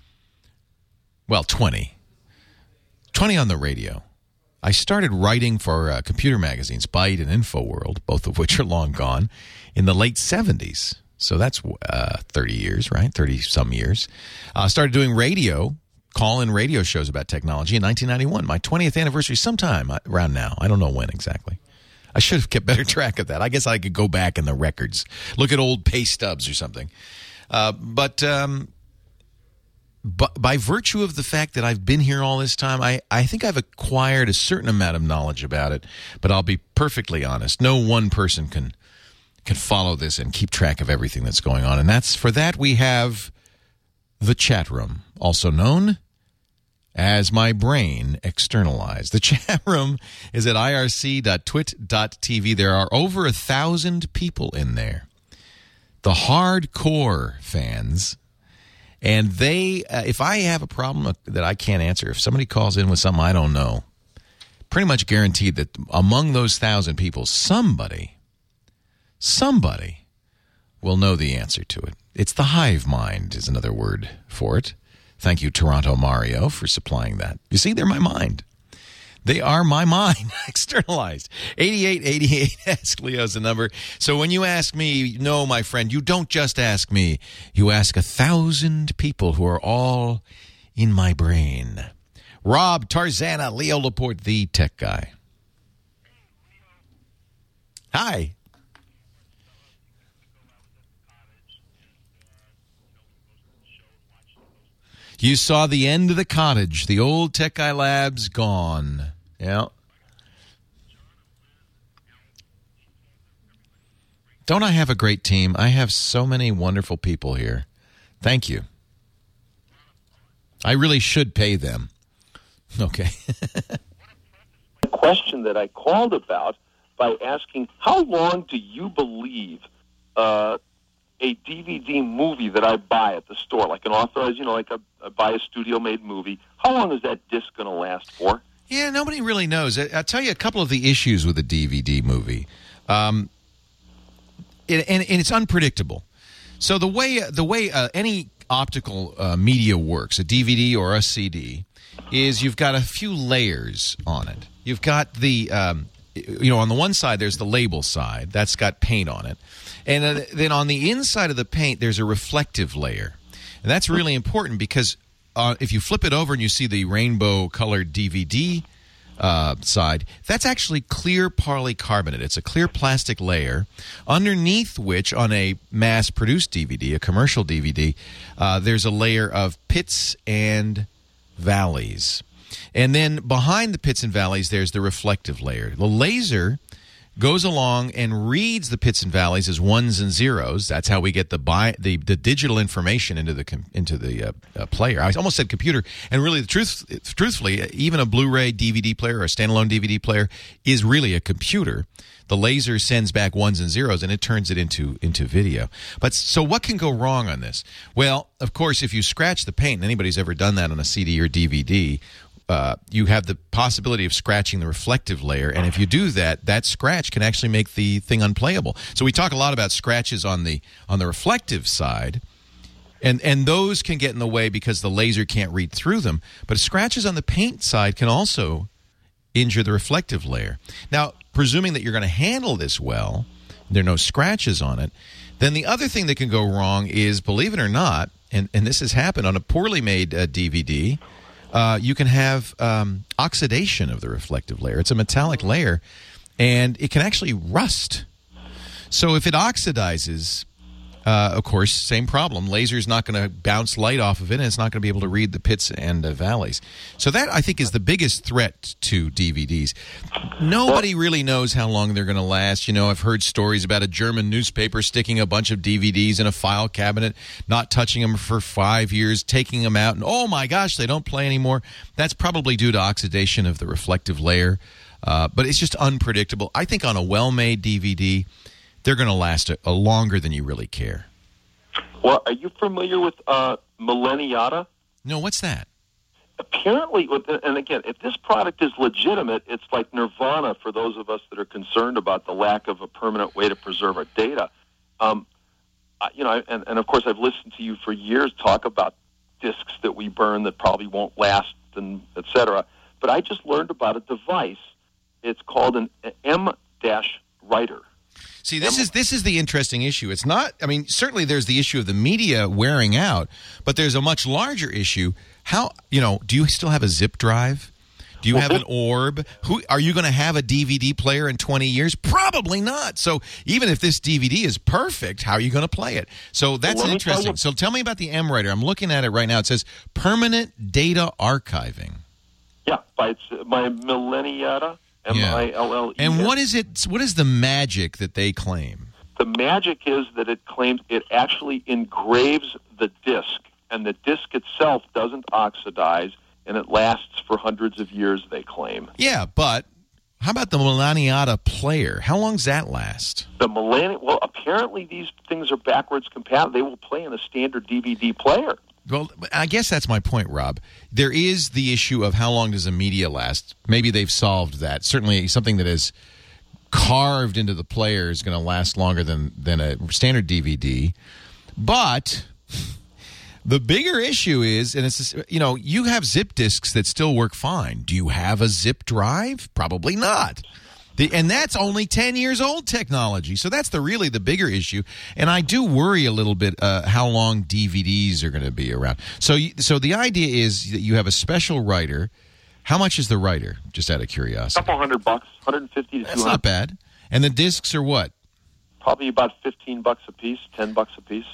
Well, twenty. twenty on the radio. I started writing for uh, computer magazines, Byte and InfoWorld, both of which are long gone, in the late seventies. So that's uh, thirty years, right? thirty-some years. I uh, started doing radio call-in radio shows about technology in nineteen ninety-one, my twentieth anniversary sometime around now. I don't know when exactly. I should have kept better track of that. I guess I could go back in the records, look at old pay stubs or something. Uh, but... Um, But by virtue of the fact that I've been here all this time, I, I think I've acquired a certain amount of knowledge about it. But I'll be perfectly honest. No one person can can follow this and keep track of everything that's going on. And that's for that we have the chat room, also known as my brain externalized. The chat room is at I R C dot twit dot T V. There are over a thousand people in there. The hardcore fans. And they, uh, if I have a problem that I can't answer, if somebody calls in with something I don't know, pretty much guaranteed that among those thousand people, somebody, somebody will know the answer to it. It's the hive mind is another word for it. Thank you, Toronto Mario, for supplying that. You see, they're my mind. They are my mind, externalized. eighty-eight eighty-eight, ask Leo's the number. So when you ask me, no, my friend, you don't just ask me. You ask a thousand people who are all in my brain. Rob, Tarzana, Leo Laporte, the tech guy. Hi. You saw the end of the cottage. The old Tech Guy Labs gone. Yeah. Don't I have a great team? I have so many wonderful people here. Thank you. I really should pay them. Okay. A question that I called about by asking, how long do you believe uh, a D V D movie that I buy at the store, like an authorized, you know, like a, I buy a studio-made movie, how long is that disc going to last for? Yeah, nobody really knows. I, I'll tell you a couple of the issues with a D V D movie. Um, it, and, and it's unpredictable. So the way the way uh, any optical uh, media works, a D V D or a C D, is you've got a few layers on it. You've got the, um, you know, on the one side there's the label side. That's got paint on it. And uh, then on the inside of the paint there's a reflective layer. And that's really important because uh, if you flip it over and you see the rainbow-colored D V D uh, side, that's actually clear polycarbonate. It's a clear plastic layer underneath which, on a mass-produced D V D, a commercial D V D, uh, there's a layer of pits and valleys. And then behind the pits and valleys, there's the reflective layer. The laser goes along and reads the pits and valleys as ones and zeros. That's how we get the bi- the, the digital information into the com- into the uh, uh, player. I almost said computer, and really, the truth, truthfully, even a Blu-ray D V D player or a standalone D V D player is really a computer. The laser sends back ones and zeros, and it turns it into into video. But so, what can go wrong on this? Well, of course, if you scratch the paint, and anybody's ever done that on a C D or D V D. Uh, you have the possibility of scratching the reflective layer, and if you do that, that scratch can actually make the thing unplayable. So we talk a lot about scratches on the on the reflective side, and and those can get in the way because the laser can't read through them. But scratches on the paint side can also injure the reflective layer. Now, presuming that you're going to handle this well, there are no scratches on it, then the other thing that can go wrong is, believe it or not, and, and this has happened on a poorly made uh, D V D, Uh, you can have um, oxidation of the reflective layer. It's a metallic layer, and it can actually rust. So if it oxidizes, uh, of course, same problem. Laser's not going to bounce light off of it, and it's not going to be able to read the pits and uh, valleys. So that, I think, is the biggest threat to D V Ds. Nobody really knows how long they're going to last. You know, I've heard stories about a German newspaper sticking a bunch of D V Ds in a file cabinet, not touching them for five years, taking them out, and oh my gosh, they don't play anymore. That's probably due to oxidation of the reflective layer. Uh, but it's just unpredictable. I think on a well-made D V D, they're going to last a, a longer than you really care. Well, are you familiar with uh, Millenniata? No, what's that? Apparently, and again, if this product is legitimate, it's like nirvana for those of us that are concerned about the lack of a permanent way to preserve our data. Um, you know, and, and of course, I've listened to you for years talk about discs that we burn that probably won't last, and et cetera. But I just learned about a device. It's called an M-writer. See, this is this is the interesting issue. It's not, I mean, certainly there's the issue of the media wearing out, but there's a much larger issue. how, you know, do you still have a zip drive? Do you have an orb? Who are you going to have a D V D player in twenty years? Probably not. So even if this D V D is perfect, how are you going to play it? So that's Let me tell interesting. you- So tell me about the M Writer. I'm looking at it right now. It says permanent data archiving. Yeah, by it's by Millenniata, M I L L E. And what is it? What is the magic that they claim? The magic is that it claims it actually engraves the disc, and the disc itself doesn't oxidize, and it lasts for hundreds of years, they claim. Yeah, but how about the Millenniata player? How long does that last? The Millennium, well, apparently these things are backwards compatible. They will play in a standard D V D player. Well, I guess that's my point, Rob. There is the issue of how long does a media last. Maybe they've solved that. Certainly something that is carved into the player is going to last longer than, than a standard D V D. But the bigger issue is, and it's just, you know, you have zip disks that still work fine. Do you have a zip drive? Probably not. The, and that's only ten years old technology. So that's the really the bigger issue. And I do worry a little bit uh, how long D V Ds are going to be around. So, you, so the idea is that you have a special writer. How much is the writer? Just out of curiosity. A couple hundred bucks, one hundred fifty to That's two hundred. not bad. And the discs are what? Probably about fifteen bucks a piece, ten bucks a piece.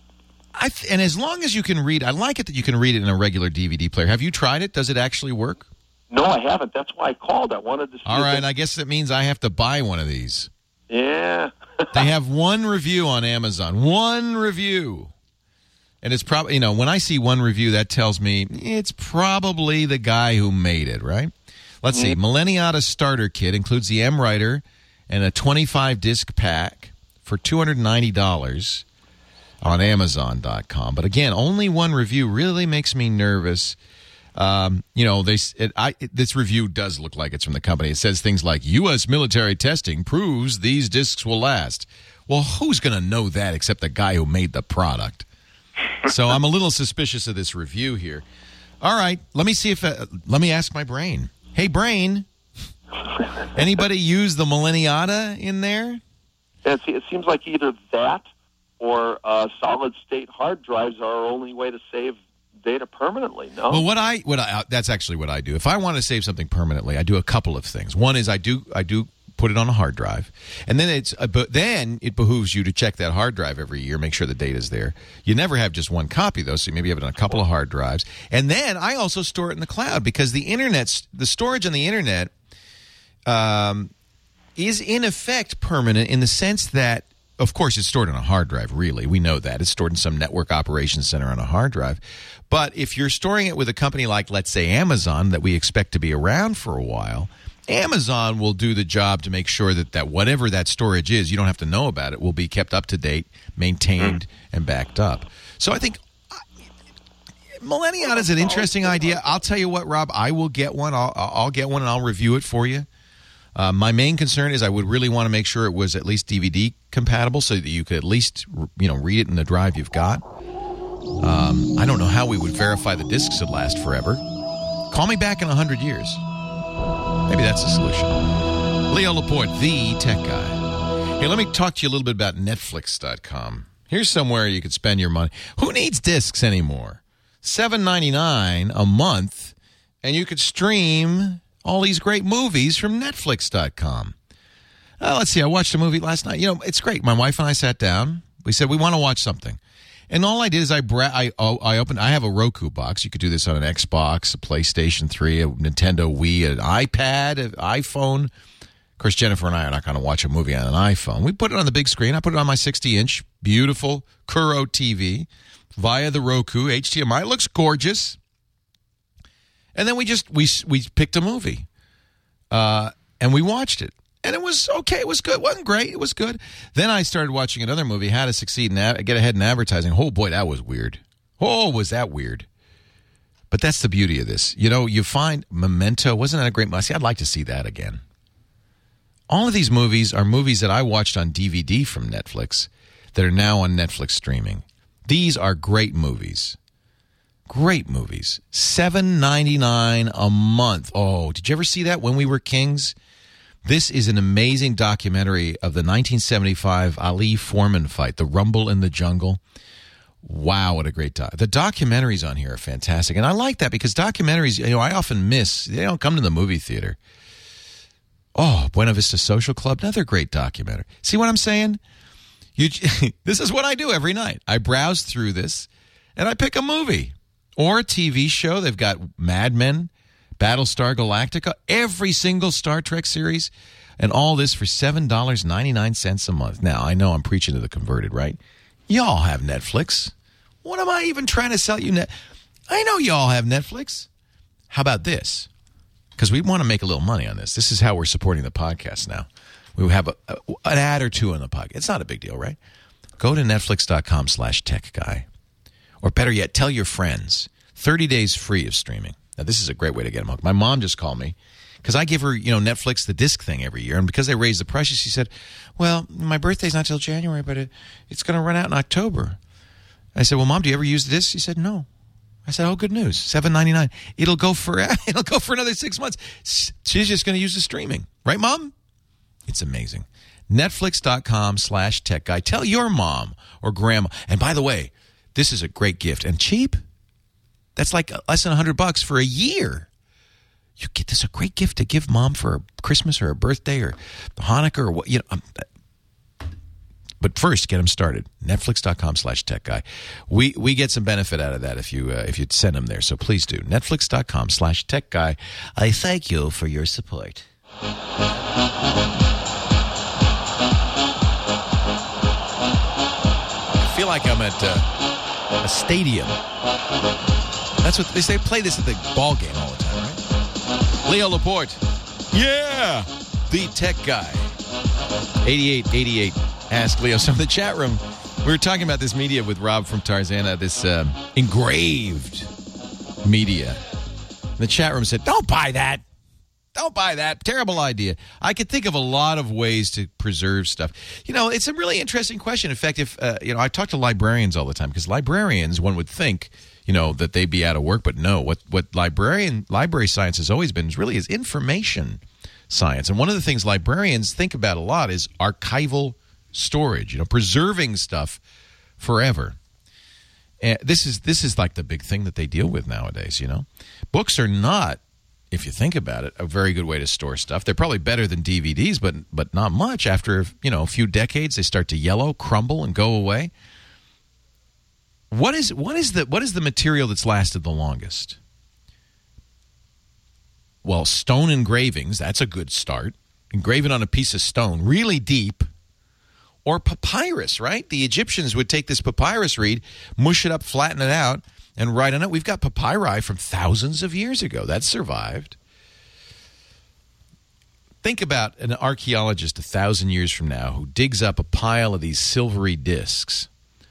I th- and as long as you can read, I like it that you can read it in a regular D V D player. Have you tried it? Does it actually work? No, I haven't. That's why I called. I wanted to see. All if right, it- I guess that means I have to buy one of these. Yeah. They have one review on Amazon. One review. And it's probably, you know, when I see one review, that tells me it's probably the guy who made it, right? Let's see. Millenniata Starter Kit includes the M Writer and a twenty-five disc pack for two hundred ninety dollars on Amazon dot com. But again, only one review really makes me nervous. Um, you know, they it, I, it, this review does look like it's from the company. It says things like, U S military testing proves these discs will last. Well, who's going to know that except the guy who made the product? So I'm a little suspicious of this review here. All right, let me see if, uh, let me ask my brain. Hey, brain, anybody use the Millenniata in there? It it seems like either that or uh, solid-state hard drives are our only way to save data permanently. No. Well, what I what I that's actually what I do. If I want to save something permanently, I do a couple of things. One is I do I do put it on a hard drive, and then it's uh, but then it behooves you to check that hard drive every year, make sure the data's there. You never have just one copy though, so you maybe have it on a couple of hard drives. And then I also store it in the cloud because the internet's the storage on the internet um, is in effect permanent in the sense that, of course, it's stored on a hard drive, really. We know that. It's stored in some network operations center on a hard drive. But if you're storing it with a company like, let's say, Amazon, that we expect to be around for a while, Amazon will do the job to make sure that, that whatever that storage is, you don't have to know about it, will be kept up to date, maintained, and backed up. So I think uh, Millenniata is an interesting idea. I'll tell you what, Rob, I will get one. I'll, I'll get one, and I'll review it for you. Uh, my main concern is I would really want to make sure it was at least D V D compatible so that you could at least, you know, read it in the drive you've got. Um, I don't know how we would verify the discs would last forever. Call me back in one hundred years. Maybe that's the solution. Leo Laporte, the tech guy. Hey, let me talk to you a little bit about Netflix dot com. Here's somewhere you could spend your money. Who needs discs anymore? seven ninety-nine a month, and you could stream all these great movies from Netflix dot com. Uh, let's see. I watched a movie last night. You know, it's great. My wife and I sat down. We said we want to watch something. And all I did is I bra- I oh, I opened. I have a Roku box. You could do this on an Xbox, a PlayStation three, a Nintendo Wii, an iPad, an iPhone. Of course, Jennifer and I are not going to watch a movie on an iPhone. We put it on the big screen. I put it on my sixty inch, beautiful Kuro T V via the Roku H D M I. It looks gorgeous. And then we just we we picked a movie, uh, and we watched it. And it was okay. It was good. It wasn't great. It was good. Then I started watching another movie, How to Succeed in Ad- Get Ahead in Advertising. Oh, boy, that was weird. Oh, was that weird. But that's the beauty of this. You know, you find Memento. Wasn't that a great movie? See, I'd like to see that again. All of these movies are movies that I watched on D V D from Netflix that are now on Netflix streaming. These are great movies. Great movies. seven ninety-nine a month. Oh, did you ever see that, When We Were Kings? This is an amazing documentary of the nineteen seventy-five Ali Foreman fight, the Rumble in the Jungle. Wow, what a great doc. The documentaries on here are fantastic. And I like that because documentaries, you know, I often miss. They don't come to the movie theater. Oh, Buena Vista Social Club, another great documentary. See what I'm saying? You, this is what I do every night. I browse through this, and I pick a movie or a T V show. They've got Mad Men, Battlestar Galactica, every single Star Trek series, and all this for seven dollars and ninety-nine cents a month. Now, I know I'm preaching to the converted, right? Y'all have Netflix. What am I even trying to sell you? Net? I know y'all have Netflix. How about this? Because we want to make a little money on this. This is how we're supporting the podcast now. We have a, a, an ad or two on the podcast. It's not a big deal, right? Go to netflix.com slash tech guy. Or better yet, tell your friends. thirty days free of streaming. Now, this is a great way to get them hooked. My mom just called me because I give her, you know, Netflix, the disc thing every year. And because they raised the prices, she said, well, my birthday's not till January, but it, it's going to run out in October. I said, well, Mom, do you ever use the disc? She said, no. I said, oh, good news. seven ninety-nine. It'll go for it'll go for another six months. She's just going to use the streaming. Right, Mom? It's amazing. Netflix.com slash tech guy. Tell your mom or grandma. And by the way, this is a great gift. And cheap. That's like less than one hundred bucks for a year. You get this a great gift to give mom for Christmas or a birthday or Hanukkah or what, you know. Um, But first, get them started. Netflix.com slash tech guy. We we get some benefit out of that if you uh, if you send them there. So please do. Netflix.com slash tech guy. I thank you for your support. I feel like I'm at uh, a stadium. That's what they say. Play this at the ball game all the time, right? Leo Laporte. Yeah. The tech guy. eighty-eight eighty-eight. Ask Leo. So in the chat room, we were talking about this media with Rob from Tarzana, this um, engraved media. The chat room said, don't buy that. Don't buy that. Terrible idea. I could think of a lot of ways to preserve stuff. You know, it's a really interesting question. In fact, if, uh, you know, I talk to librarians all the time because librarians, one would think, you know, that they'd be out of work. But no, what, what librarian library science has always been is really is information science. And one of the things librarians think about a lot is archival storage, you know, preserving stuff forever. And this is this is like the big thing that they deal with nowadays, you know. Books are not, if you think about it, a very good way to store stuff. They're probably better than D V Ds, but but not much. After, you know, a few decades, they start to yellow, crumble, and go away. What is what is the what is the material that's lasted the longest? Well, stone engravings, that's a good start. Engraving on a piece of stone, really deep. Or papyrus, right? The Egyptians would take this papyrus reed, mush it up, flatten it out, and write on it. We've got papyri from thousands of years ago. That survived. Think about an archaeologist a thousand years from now who digs up a pile of these silvery discs.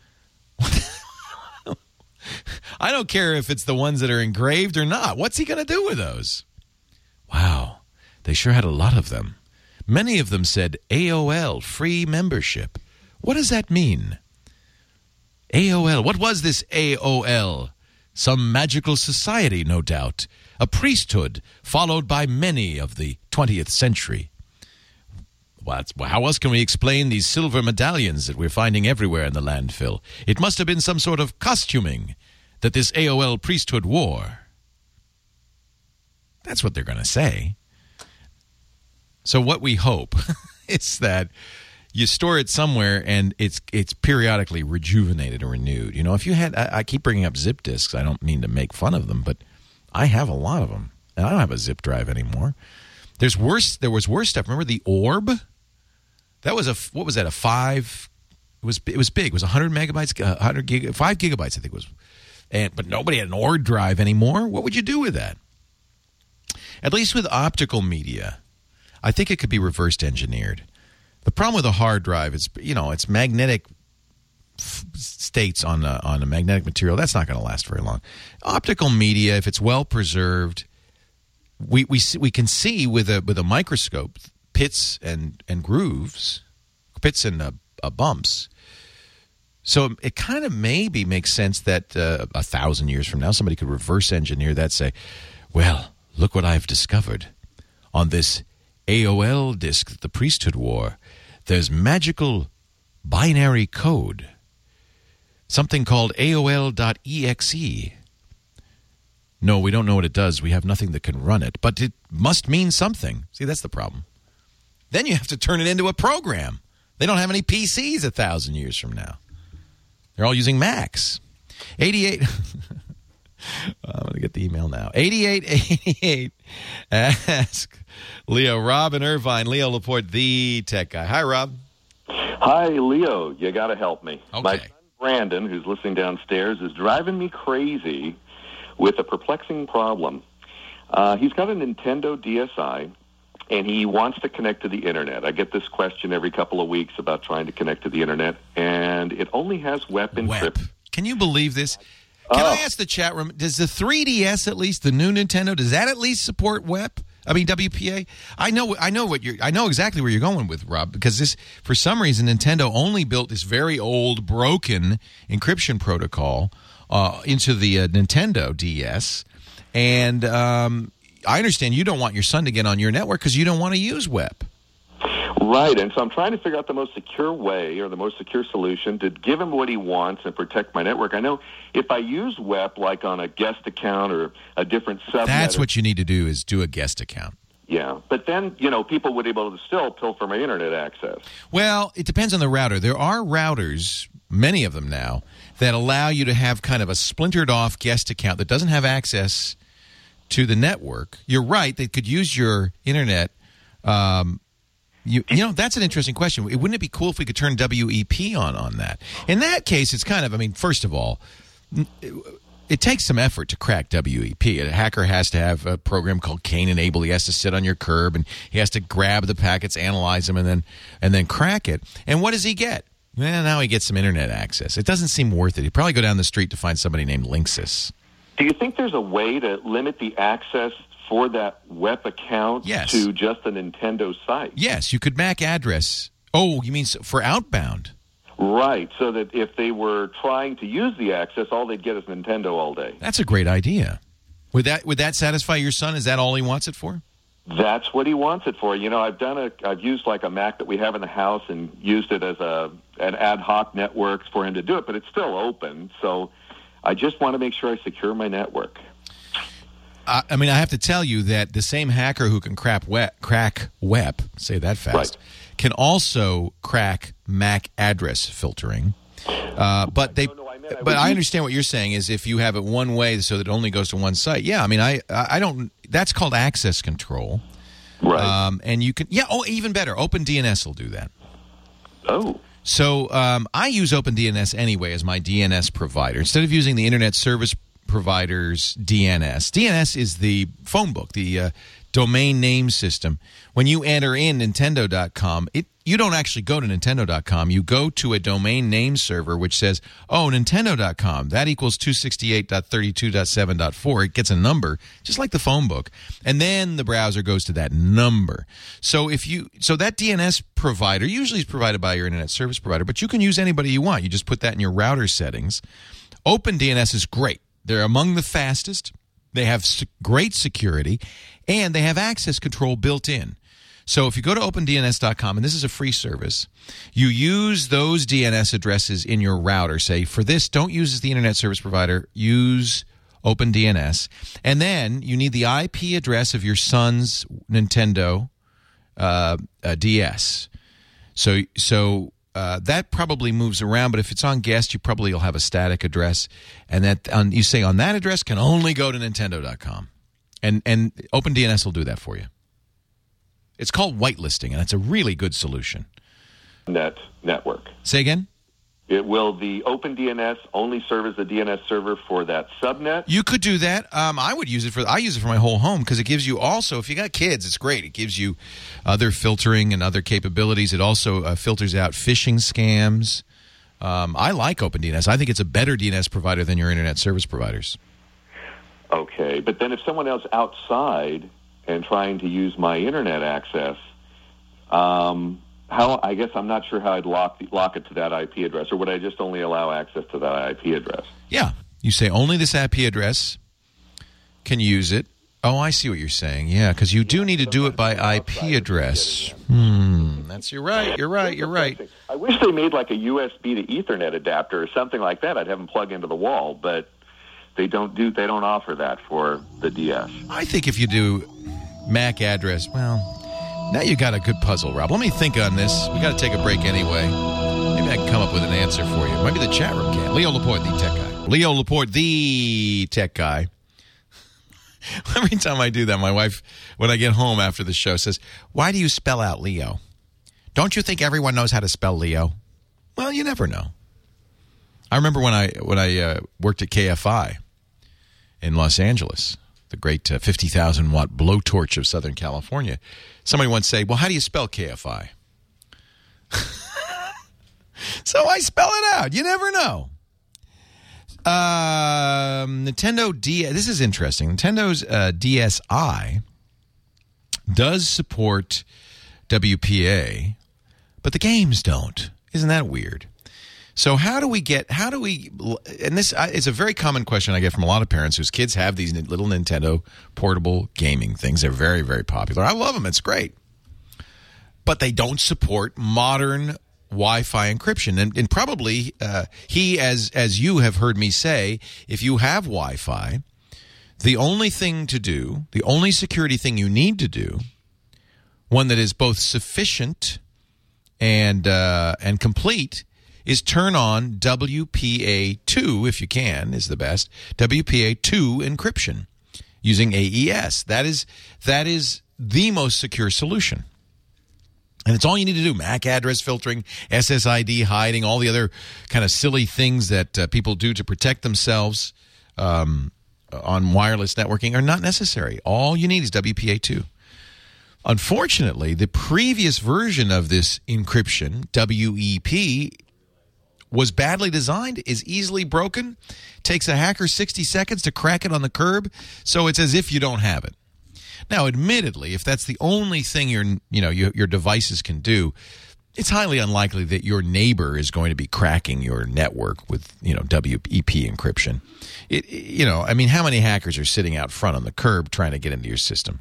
I don't care if it's the ones that are engraved or not. What's he going to do with those? Wow, they sure had a lot of them. Many of them said A O L, free membership. What does that mean? A O L. What was this A O L? Some magical society, no doubt. A priesthood followed by many of the twentieth century. What, how else can we explain these silver medallions that we're finding everywhere in the landfill? It must have been some sort of costuming that this A O L priesthood wore. That's what they're going to say. So what we hope is that you store it somewhere and it's it's periodically rejuvenated or renewed. You know, if you had, I, I keep bringing up zip disks. I don't mean to make fun of them, but I have a lot of them, and I don't have a zip drive anymore. There's worse. There was worse stuff. Remember the Orb? That was a what was that? A five? It was it was big. It was one hundred megabytes, uh, one hundred gig, five gigabytes, I think it was. And but nobody had an Orb drive anymore. What would you do with that? At least with optical media, I think it could be reverse engineered. The problem with a hard drive is, you know, it's magnetic f- states on a, on a magnetic material. That's not going to last very long. Optical media, if it's well preserved, we we we can see with a with a microscope pits and and grooves, pits and uh, uh, bumps. So it kind of maybe makes sense that uh, a thousand years from now, somebody could reverse engineer that. Say, well, look what I've discovered on this A O L disk that the priesthood wore. There's magical binary code something called A O L dot E X E. No, we don't know what it does. We have nothing that can run it, but it must mean something. See, that's the problem. Then you have to turn it into a program. They don't have any P Cs a thousand years from now. They're all using Macs. eighty-eight I'm going to get the email now. eighty-eight eighty-eight Ask Leo. Rob in Irvine. Leo Laporte, the tech guy. Hi, Rob. Hi, Leo. You got to help me. Okay. My son Brandon, who's listening downstairs, is driving me crazy with a perplexing problem. Uh, he's got a Nintendo D S i, and he wants to connect to the Internet. I get this question every couple of weeks about trying to connect to the Internet, and it only has W E P encryption. Can you believe this? Can Oh. I ask the chat room, does the three D S at least, the new Nintendo, does that at least support W E P? I mean, W P A? I know I know what you're I know exactly where you're going with, Rob, because this for some reason Nintendo only built this very old broken encryption protocol uh, into the uh, Nintendo D S. And um, I understand you don't want your son to get on your network because you don't want to use W E P. Right, and so I'm trying to figure out the most secure way or the most secure solution to give him what he wants and protect my network. I know if I use W E P like on a guest account or a different subnet. That's what you need to do is do a guest account. Yeah, but then, you know, people would be able to still pilfer my Internet access. Well, it depends on the router. There are routers, many of them now, that allow you to have kind of a splintered off guest account that doesn't have access to the network. You're right, they could use your Internet. Um, you, you know, that's an interesting question. Wouldn't it be cool if we could turn W E P on on that? In that case, it's kind of, I mean, first of all, it, it takes some effort to crack W E P. A hacker has to have a program called Cain Enable. He has to sit on your curb, and he has to grab the packets, analyze them, and then and then crack it. And what does he get? Well, now he gets some Internet access. It doesn't seem worth it. He'd probably go down the street to find somebody named Linksys. Do you think there's a way to limit the access for that W E P account Yes. to just a Nintendo site? Yes, you could M A C address. Oh, you mean for outbound? Right, so that if they were trying to use the access, all they'd get is Nintendo all day. That's a great idea. Would that would that satisfy your son? Is that all he wants it for? That's what he wants it for. You know, I've done a, I've used like a Mac that we have in the house and used it as a an ad hoc network for him to do it, but it's still open. So I just want to make sure I secure my network. Uh, I mean, I have to tell you that the same hacker who can crap we- crack W E P, say that fast, Right. can also crack M A C address filtering. Uh, but they, but I understand what you're saying is if you have it one way so that it only goes to one site. Yeah, I mean, I, I don't. That's called access control. Right. Um, and you can, yeah. Oh, even better, OpenDNS will do that. Oh. So um, I use OpenDNS anyway as my D N S provider instead of using the Internet Service Provider's D N S. D N S is the phone book, the uh, domain name system. When you enter in Nintendo dot com, it you don't actually go to Nintendo dot com. You go to a domain name server which says, oh, Nintendo dot com. That equals two sixty-eight dot thirty-two dot seven dot four. It gets a number, just like the phone book. And then the browser goes to that number. So if you so that D N S provider usually is provided by your Internet Service Provider, but you can use anybody you want. You just put that in your router settings. OpenDNS is great. They're among the fastest. They have great security, and they have access control built in. So if you go to Open D N S dot com, and this is a free service, you use those D N S addresses in your router. Say, for this, don't use the Internet Service Provider. Use OpenDNS. And then you need the I P address of your son's Nintendo uh, uh, D S. So so... Uh, that probably moves around, but if it's on guest, you probably will have a static address, and that on, you say on that address can only go to Nintendo dot com, and and OpenDNS will do that for you. It's called whitelisting, and it's a really good solution. Net network. Say again? It will the OpenDNS only serve as the D N S server for that subnet? You could do that. Um, I would use it for. I use it for my whole home because it gives you also. If you got kids, it's great. It gives you other filtering and other capabilities. It also uh, filters out phishing scams. Um, I like OpenDNS. I think it's a better D N S provider than your Internet Service Providers. Okay, but then if someone else outside and trying to use my Internet access, um, how I guess I'm not sure how I'd lock lock it to that I P address, or would I just only allow access to that I P address? Yeah, you say only this I P address can use it. Oh, I see what you're saying. Yeah, because you do need to do it by I P address. Hmm. That's you're right. You're right. You're right. I wish they made like a U S B to Ethernet adapter or something like that. I'd have them plug into the wall, but they don't do. They don't offer that for the D S. I think if you do M A C address, well, now you got a good puzzle, Rob. Let me think on this. We got to take a break anyway. Maybe I can come up with an answer for you. Maybe the chat room can. Leo Laporte, the tech guy. Leo Laporte, the tech guy. Every time I do that, my wife, when I get home after the show, says, "Why do you spell out Leo? Don't you think everyone knows how to spell Leo?" Well, you never know. I remember when I when I uh, worked at K F I in Los Angeles, the great uh, fifty thousand watt blowtorch of Southern California. Somebody once said, "Well, how do you spell K F I?" So I spell it out. You never know. Um, Nintendo D. This is interesting. Nintendo's uh, D S i does support W P A, but the games don't. Isn't that weird? So how do we get? How do we? And this is a very common question I get from a lot of parents whose kids have these little Nintendo portable gaming things. They're very, very popular. I love them. It's great, but they don't support modern Wi-Fi encryption, and, and probably uh, he, as as you have heard me say, if you have Wi-Fi, the only thing to do, the only security thing you need to do, one that is both sufficient and uh, and complete, is turn on W P A two, if you can, is the best, W P A two encryption using A E S. That is that is the most secure solution. And it's all you need to do. M A C address filtering, S S I D hiding, all the other kind of silly things that uh, people do to protect themselves um, on wireless networking are not necessary. All you need is W P A two. Unfortunately, the previous version of this encryption, W E P, was badly designed, is easily broken, takes a hacker sixty seconds to crack it on the curb, so it's as if you don't have it. Now, admittedly, if that's the only thing your you know your, your devices can do, it's highly unlikely that your neighbor is going to be cracking your network with you know W E P encryption. It you know I mean, how many hackers are sitting out front on the curb trying to get into your system?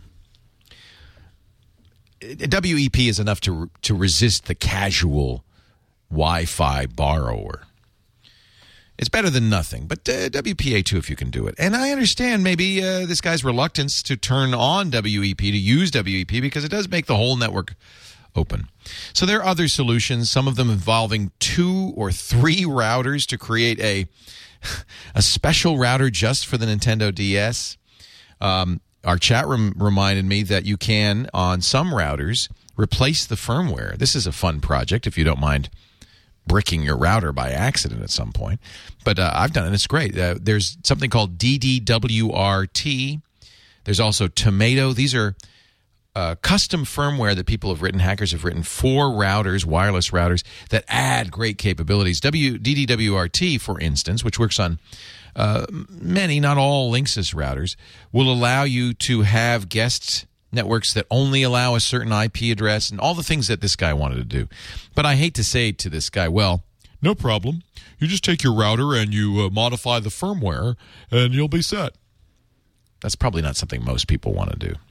W E P is enough to to resist the casual Wi-Fi borrower. It's better than nothing, but uh, W P A two if you can do it. And I understand maybe uh, this guy's reluctance to turn on W E P, to use W E P, because it does make the whole network open. So there are other solutions, some of them involving two or three routers to create a, a special router just for the Nintendo D S. Um, our chat room reminded me that you can, on some routers, replace the firmware. This is a fun project, if you don't mind bricking your router by accident at some point. But uh, I've done it. It's great. Uh, there's something called D D W R T. There's also Tomato. These are uh, custom firmware that people have written, hackers have written for routers, wireless routers, that add great capabilities. W, D D W R T, for instance, which works on uh, many, not all Linksys routers, will allow you to have guest networks that only allow a certain I P address and all the things that this guy wanted to do. But I hate to say to this guy, well, no problem. You just take your router and you uh, modify the firmware and you'll be set. That's probably not something most people want to do.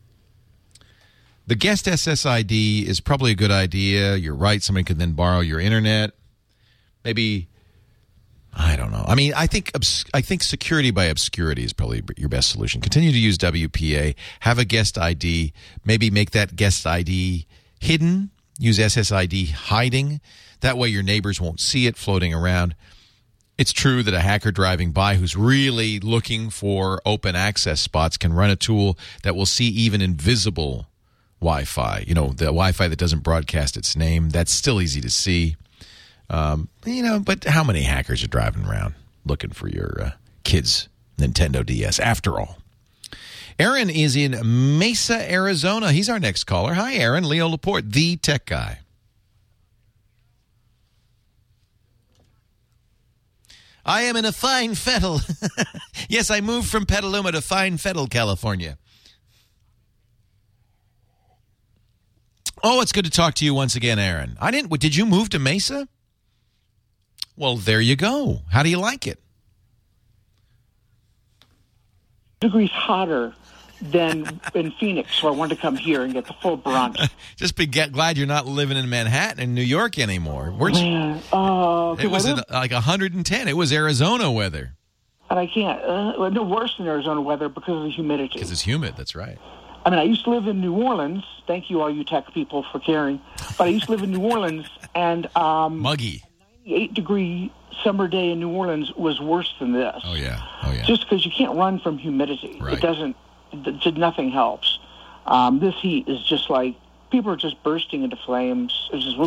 The guest S S I D is probably a good idea. You're right. Somebody could then borrow your internet. Maybe, I don't know. I mean, I think obs- I think security by obscurity is probably your best solution. Continue to use W P A. Have a guest I D. Maybe make that guest I D hidden. Use S S I D hiding. That way your neighbors won't see it floating around. It's true that a hacker driving by who's really looking for open access spots can run a tool that will see even invisible Wi-Fi. You know, the Wi-Fi that doesn't broadcast its name. That's still easy to see. Um, you know, but how many hackers are driving around looking for your uh, kid's Nintendo D S, after all? Aaron is in Mesa, Arizona. He's our next caller. Hi, Aaron. Leo Laporte, the tech guy. I am in a fine fettle. Yes, I moved from Petaluma to fine fettle, California. Oh, it's good to talk to you once again, Aaron. I didn't. Did you move to Mesa? Well, there you go. How do you like it? Degrees hotter than in Phoenix, so I wanted to come here and get the full brunt. Just be get, glad you're not living in Manhattan in New York anymore. We're, Man, uh, it was at, like one hundred ten. It was Arizona weather. And I can't. Uh, no worse than Arizona weather because of the humidity. Because it's humid, that's right. I mean, I used to live in New Orleans. Thank you, all you tech people, for caring. But I used to live in New Orleans, and um, muggy. ninety-eight degree summer day in New Orleans was worse than this. Oh yeah, oh yeah. Just because you can't run from humidity, right. it doesn't. It, nothing helps. Um, this heat is just like people are just bursting into flames. It's just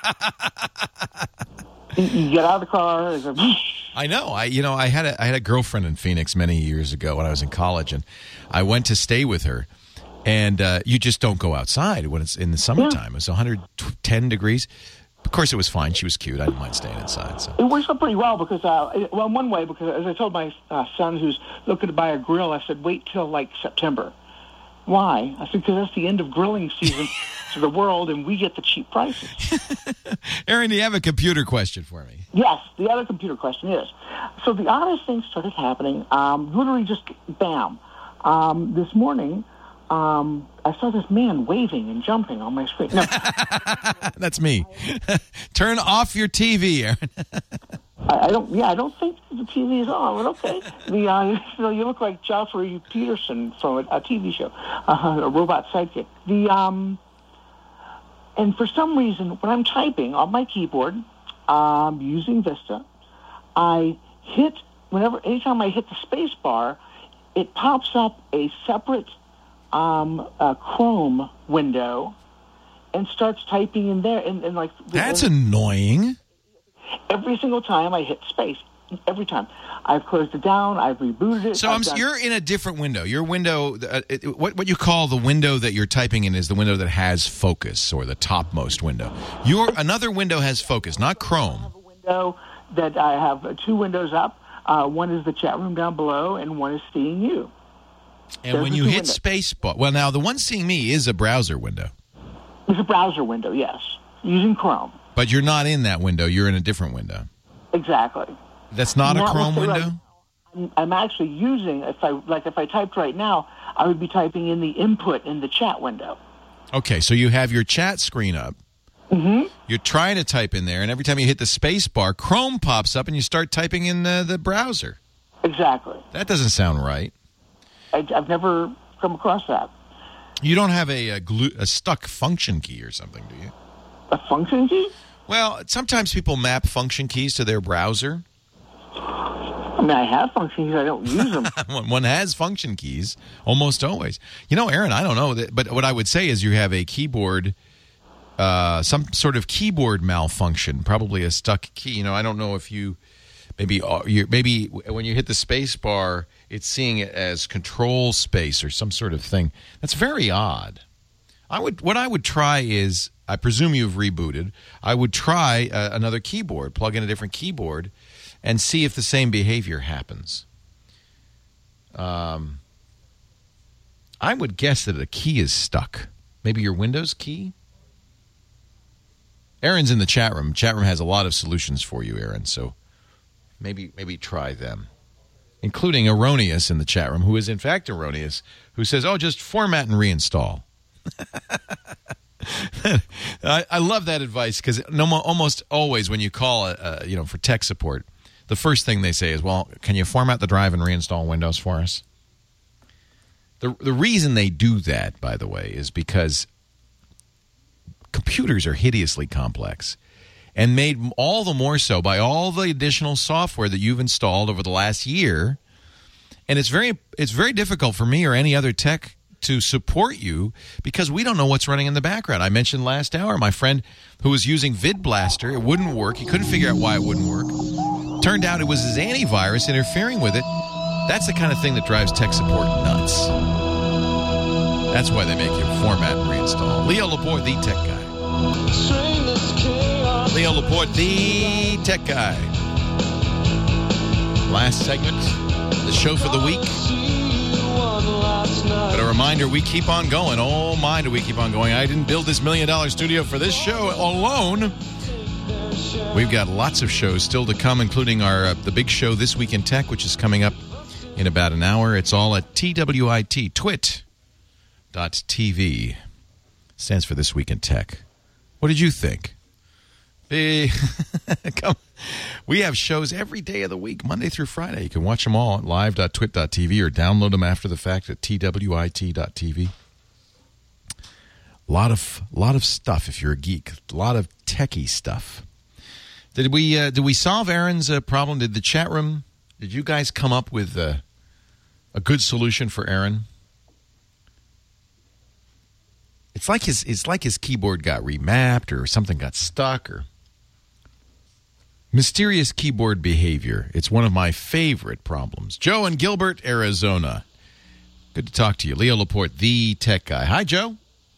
you, you get out of the car. It's a, I know. I you know I had a I had a girlfriend in Phoenix many years ago when I was in college, and I went to stay with her. And uh, you just don't go outside when it's in the summertime. Yeah. It's one hundred ten degrees. Of course, it was fine. She was cute. I didn't mind staying inside. So. It works out pretty well because, uh, well, in one way, because as I told my uh, son who's looking to buy a grill, I said, wait till like September. Why? I said, because that's the end of grilling season to the world, and we get the cheap prices. Aaron, do you have a computer question for me? Yes. The other computer question is, so the oddest thing started happening, um, literally just bam. Um, this morning, Um, I saw this man waving and jumping on my screen. No. That's me. Turn off your T V, Aaron. I, I don't. Yeah, I don't think the T V is on. But okay. The uh, you, know, you look like Joffrey Peterson from a, a T V show, uh, a robot sidekick. The um, and for some reason, when I'm typing on my keyboard, um, using Vista, I hit whenever anytime I hit the space bar, it pops up a separate Um, a Chrome window and starts typing in there. And, and like That's and annoying. Every single time I hit space, every time. I've closed it down, I've rebooted it. So I'm, done... you're in a different window. Your window, uh, it, what, what you call the window that you're typing in is the window that has focus, or the topmost window. Your Another window has focus, not Chrome. I have a window that I have two windows up. Uh, one is the chat room down below, and one is Seeing You. And There's when you hit windows. space bar, well, now the one Seeing Me is a browser window. It's a browser window, yes, using Chrome. But you're not in that window. You're in a different window. Exactly. That's not a Now, Chrome let's say, window? like, I'm, I'm actually using, if I like, if I typed right now, I would be typing in the input in the chat window. Okay, so you have your chat screen up. Mm-hmm. You're trying to type in there, and every time you hit the space bar, Chrome pops up, and you start typing in the, the browser. Exactly. That doesn't sound right. I, I've never come across that. You don't have a, a, glue, a stuck function key or something, do you? A function key? Well, sometimes people map function keys to their browser. I mean, I have function keys. I don't use them. One has function keys almost always. You know, Aaron, I don't know, that, but what I would say is you have a keyboard, uh, some sort of keyboard malfunction, probably a stuck key. You know, I don't know if you maybe uh, you maybe when you hit the space bar, it's seeing it as control space or some sort of thing. That's very odd. I would what I would try is, I presume you've rebooted. I would try uh, another keyboard, plug in a different keyboard, and see if the same behavior happens. Um, I would guess that a key is stuck. Maybe your Windows key? Aaron's in the chat room. Chat room has a lot of solutions for you, Aaron, so maybe maybe try them. Including Erroneous in the chat room, who is in fact Erroneous, who says, oh, just format and reinstall. I, I love that advice, because no, almost always when you call uh, you know, for tech support, the first thing they say is, well, can you format the drive and reinstall Windows for us? The, the reason they do that, by the way, is because computers are hideously complex, and made all the more so by all the additional software that you've installed over the last year. And it's very it's very difficult for me or any other tech to support you, because we don't know what's running in the background. I mentioned last hour my friend who was using VidBlaster. It wouldn't work. He couldn't figure out why it wouldn't work. Turned out it was his antivirus interfering with it. That's the kind of thing that drives tech support nuts. That's why they make you format and reinstall. Leo Laporte, the tech guy. Leo Laporte, the tech guy. Last segment, the show for the week. But a reminder, we keep on going. Oh, my, do we keep on going. I didn't build this million-dollar studio for this show alone. We've got lots of shows still to come, including our uh, the big show This Week in Tech, which is coming up in about an hour. It's all at T W I T, twit dot T V. Stands for This Week in Tech. What did you think? Hey, come. We have shows every day of the week, Monday through Friday. You can watch them all at live dot twit dot T V or download them after the fact at T W I T dot T V. A lot of, lot of stuff if you're a geek. A lot of techie stuff. Did we uh, did we solve Aaron's uh, problem? Did the chat room, did you guys come up with uh, a good solution for Aaron? It's like his it's like his keyboard got remapped or something got stuck or mysterious keyboard behavior. It's one of my favorite problems. Joe in Gilbert, Arizona. Good to talk to you. Leo Laporte, the tech guy. Hi, Joe.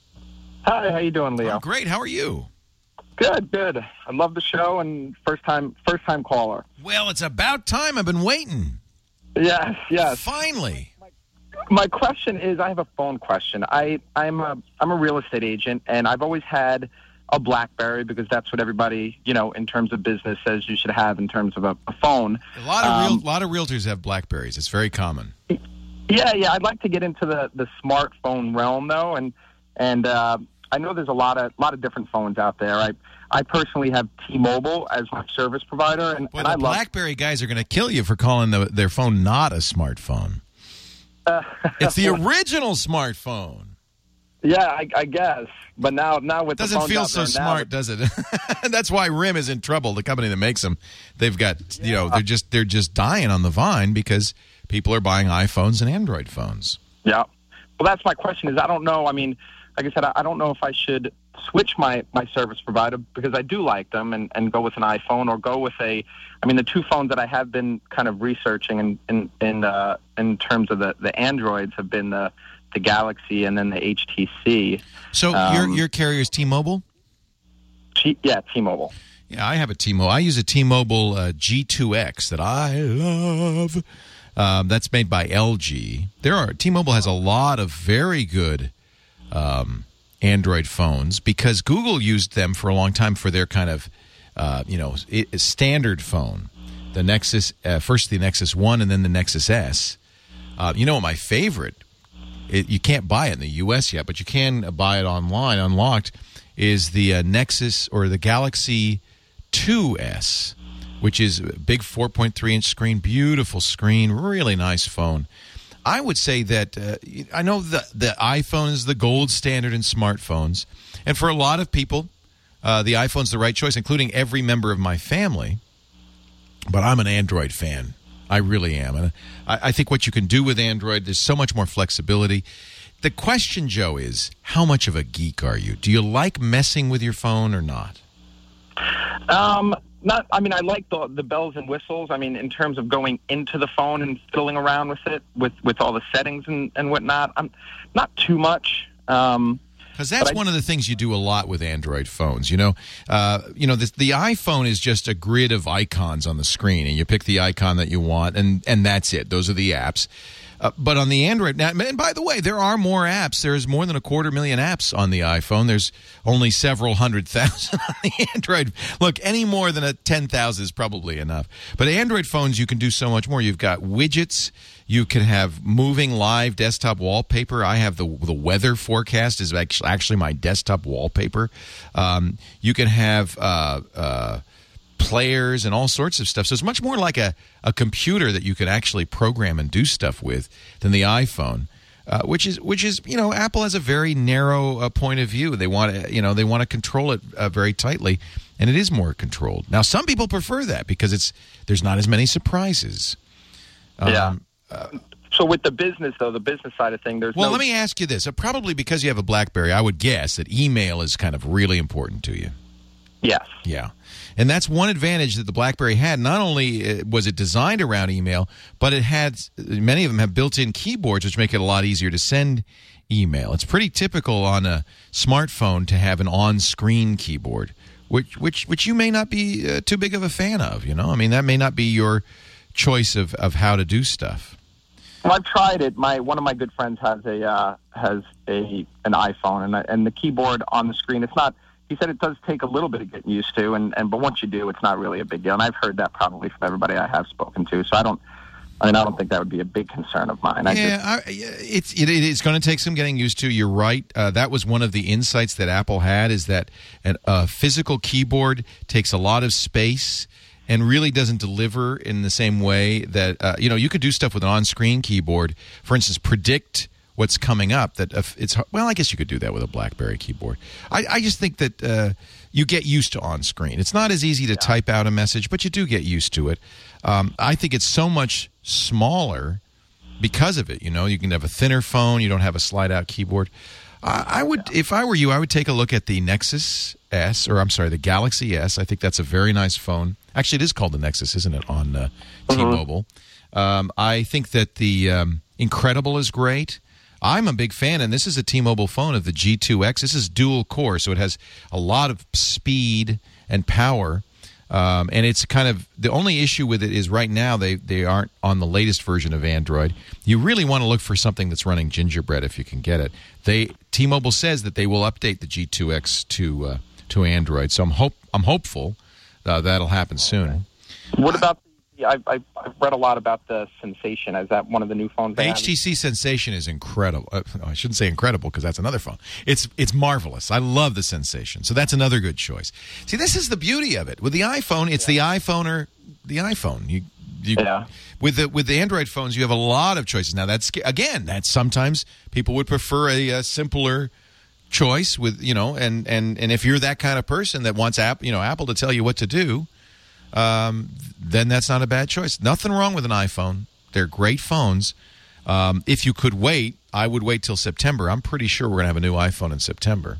Hi, how you doing, Leo? I'm great. How are you? Good, good. I love the show and first time first time caller. Well, it's about time. I've been waiting. Yes, yes. Finally. My question is, I have a phone question. I, I'm a I'm a real estate agent, and I've always had a BlackBerry because that's what everybody, you know, in terms of business says you should have in terms of a, a phone. A lot of real, um, lot of realtors have BlackBerries. It's very common. Yeah, yeah. I'd like to get into the, the smartphone realm, though, and and uh, I know there's a lot of lot of different phones out there. I I personally have T-Mobile as my service provider, and, Boy, and the I love BlackBerry guys are going to kill you for calling the, their phone not a smartphone. Uh, It's the original smartphone. Yeah, I, I guess. But now, now with Doesn't the phones feel out so there smart, now, does it? That's why R I M is in trouble. The company that makes them, they've got you know they're just they're just dying on the vine because people are buying iPhones and Android phones. Yeah. Well, that's my question. Is I don't know. I mean, like I said, I, I don't know if I should switch my, my service provider because I do like them and, and go with an iPhone or go with a. I mean, the two phones that I have been kind of researching in in in, uh, in terms of the, the Androids have been the the Galaxy and then the H T C. So um, your your carrier is T-Mobile? T, yeah, T-Mobile. Yeah, I have a T-Mobile. I use a T-Mobile uh, G two X that I love. Um, that's made by L G. There are T-Mobile has a lot of very good um, Android phones because Google used them for a long time for their kind of uh, you know it, standard phone. The Nexus, uh, first the Nexus one and then the Nexus S. Uh, you know what my favorite? It, you can't buy it in the U S yet, but you can buy it online, unlocked, is the uh, Nexus or the Galaxy two S, which is a big four point three inch screen, beautiful screen, really nice phone. I would say that uh, I know the, the iPhone is the gold standard in smartphones, and for a lot of people, uh, the iPhone's the right choice, including every member of my family, but I'm an Android fan. I really am. And I, I think what you can do with Android, there's so much more flexibility. The question, Joe, is how much of a geek are you? Do you like messing with your phone or not? Um, not. I mean, I like the the bells and whistles. I mean, in terms of going into the phone and fiddling around with it, with, with all the settings and, and whatnot. I'm not too much. Um, Because that's one of the things you do a lot with Android phones. You know, uh, you know, the, the iPhone is just a grid of icons on the screen, and you pick the icon that you want, and, and that's it. Those are the apps. Uh, but on the Android, now, and by the way, there are more apps. There's more than a quarter million apps on the iPhone. There's only several hundred thousand on the Android. Look, any more than a ten thousand is probably enough. But Android phones, you can do so much more. You've got widgets. You can have moving live desktop wallpaper. I have the the weather forecast is actually, actually my desktop wallpaper. Um, you can have uh, uh, players and all sorts of stuff. So it's much more like a, a computer that you can actually program and do stuff with than the iPhone, uh, which is which is you know Apple has a very narrow uh, point of view. They want to you know they want to control it uh, very tightly, and it is more controlled. Now some people prefer that because it's there's not as many surprises. Um, yeah. Uh, so with the business, though, the business side of thing, there's well, no... let me ask you this. Uh, probably because you have a BlackBerry, I would guess that email is kind of really important to you. Yes. Yeah. And that's one advantage that the BlackBerry had. Not only was it designed around email, but it had, many of them have built-in keyboards, which make it a lot easier to send email. It's pretty typical on a smartphone to have an on-screen keyboard, which which which you may not be uh, too big of a fan of, you know? I mean, that may not be your choice of, of how to do stuff. Well, I've tried it. My one of my good friends has a uh, has a an iPhone, and and the keyboard on the screen. It's not. He said it does take a little bit of getting used to, and, and but once you do, it's not really a big deal. And I've heard that probably from everybody I have spoken to. So I don't I mean, I don't think that would be a big concern of mine. I yeah, just, I, it's it, it's going to take some getting used to. You're right. Uh, that was one of the insights that Apple had, is that a uh, physical keyboard takes a lot of space and really doesn't deliver in the same way that, uh, you know, you could do stuff with an on-screen keyboard. For instance, predict what's coming up. That if it's well, I guess you could do that with a BlackBerry keyboard. I, I just think that uh, you get used to on-screen. It's not as easy to yeah. type out a message, but you do get used to it. Um, I think it's so much smaller because of it. You know, you can have a thinner phone. You don't have a slide-out keyboard. Uh, I would, if I were you, I would take a look at the Nexus S, or I'm sorry, the Galaxy S. I think that's a very nice phone. Actually, it is called the Nexus, isn't it, on uh, T-Mobile? Mm-hmm. Um, I think that the um, Incredible is great. I'm a big fan, and this is a T-Mobile phone, of the G two X. This is dual core, so it has a lot of speed and power. Um, and it's kind of, the only issue with it is right now they, they aren't on the latest version of Android. You really want to look for something that's running Gingerbread if you can get it. They T-Mobile says that they will update the G two X to uh, to Android, so I'm hope I'm hopeful uh, that'll happen soon. What about the, I've, I've I've read a lot about the Sensation. Is that one of the new phones? The H T C Sensation is incredible. Uh, I shouldn't say incredible because that's another phone. It's it's marvelous. I love the Sensation. So that's another good choice. See, this is the beauty of it. With the iPhone, it's yeah. the iPhone or the iPhone. You, you yeah. With the with the Android phones, you have a lot of choices. Now, that's again, that's sometimes people would prefer a, a simpler choice with, you know, and, and, and if you're that kind of person that wants app, you know, Apple to tell you what to do, um, then that's not a bad choice. Nothing wrong with an iPhone. They're great phones. Um, if you could wait, I would wait till September. I'm pretty sure we're going to have a new iPhone in September.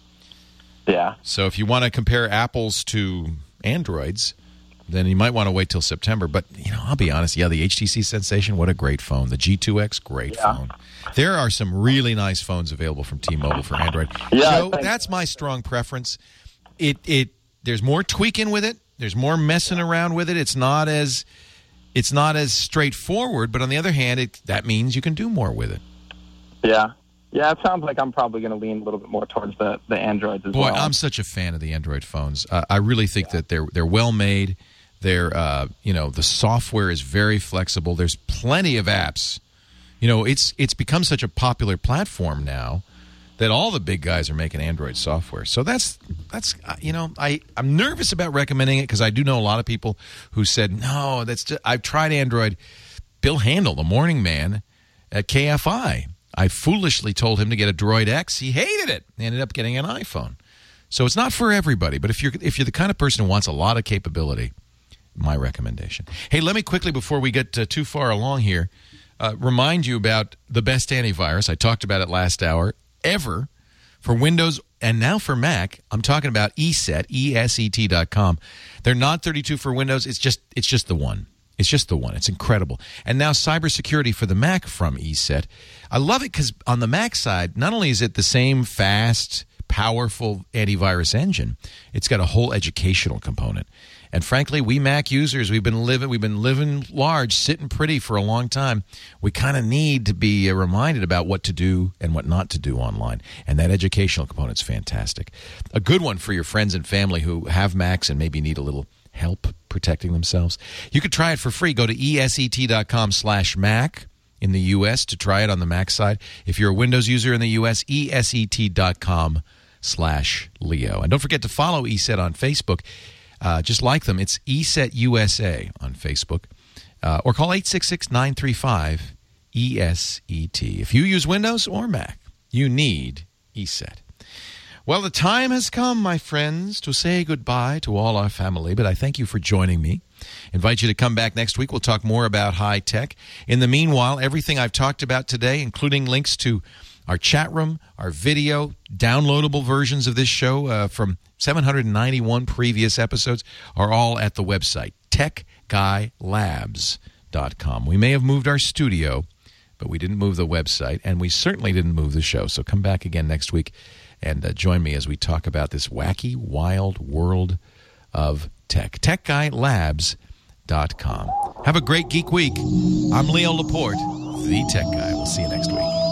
Yeah. So if you want to compare apples to Androids, then you might want to wait till September. But, you know, I'll be honest. Yeah, the H T C Sensation, what a great phone. The G two X, great yeah. phone. There are some really nice phones available from T-Mobile for Android. Yeah, Joe, that's my strong preference. It it There's more tweaking with it. There's more messing around with it. It's not as it's not as straightforward. But on the other hand, it, that means you can do more with it. Yeah. Yeah, it sounds like I'm probably going to lean a little bit more towards the, the Androids as Boy, well. Boy, I'm such a fan of the Android phones. Uh, I really think yeah. that they're they're well made. They're uh, you know, the software is very flexible. There's plenty of apps. You know, it's it's become such a popular platform now that all the big guys are making Android software. So that's that's uh, you know, I I'm nervous about recommending it because I do know a lot of people who said no. That's just, I've tried Android. Bill Handel, the morning man at K F I. I foolishly told him to get a Droid X. He hated it. He ended up getting an iPhone. So it's not for everybody. But if you're if you're the kind of person who wants a lot of capability, my recommendation. Hey, let me quickly, before we get uh, too far along here, uh, remind you about the best antivirus. I talked about it last hour ever for Windows and now for Mac. I'm talking about ESET, E S E T dot com. They're not thirty-two for Windows. It's just it's just the one. It's just the one. It's incredible. And now cybersecurity for the Mac from ESET. I love it because on the Mac side, not only is it the same fast, powerful antivirus engine, it's got a whole educational component. And frankly, we Mac users, we've been living, we've been living large, sitting pretty for a long time. We kind of need to be reminded about what to do and what not to do online. And that educational component's fantastic. A good one for your friends and family who have Macs and maybe need a little help protecting themselves. You could try it for free. Go to E S E T dot com slash Mac in the U S to try it on the Mac side. If you're a Windows user in the U S, E S E T dot com slash Leo. And don't forget to follow ESET on Facebook. Uh, just like them, it's ESET U S A on Facebook. Uh, or call eight six six, nine three five, E S E T. If you use Windows or Mac, you need ESET. Well, the time has come, my friends, to say goodbye to all our family, but I thank you for joining me. Invite you to come back next week. We'll talk more about high tech. In the meanwhile, everything I've talked about today, including links to our chat room, our video, downloadable versions of this show uh, from seven hundred ninety-one previous episodes, are all at the website, tech guy labs dot com. We may have moved our studio, but we didn't move the website, and we certainly didn't move the show. So come back again next week and uh, join me as we talk about this wacky, wild world of tech. tech guy labs dot com. Have a great geek week. I'm Leo Laporte, the Tech Guy. We'll see you next week.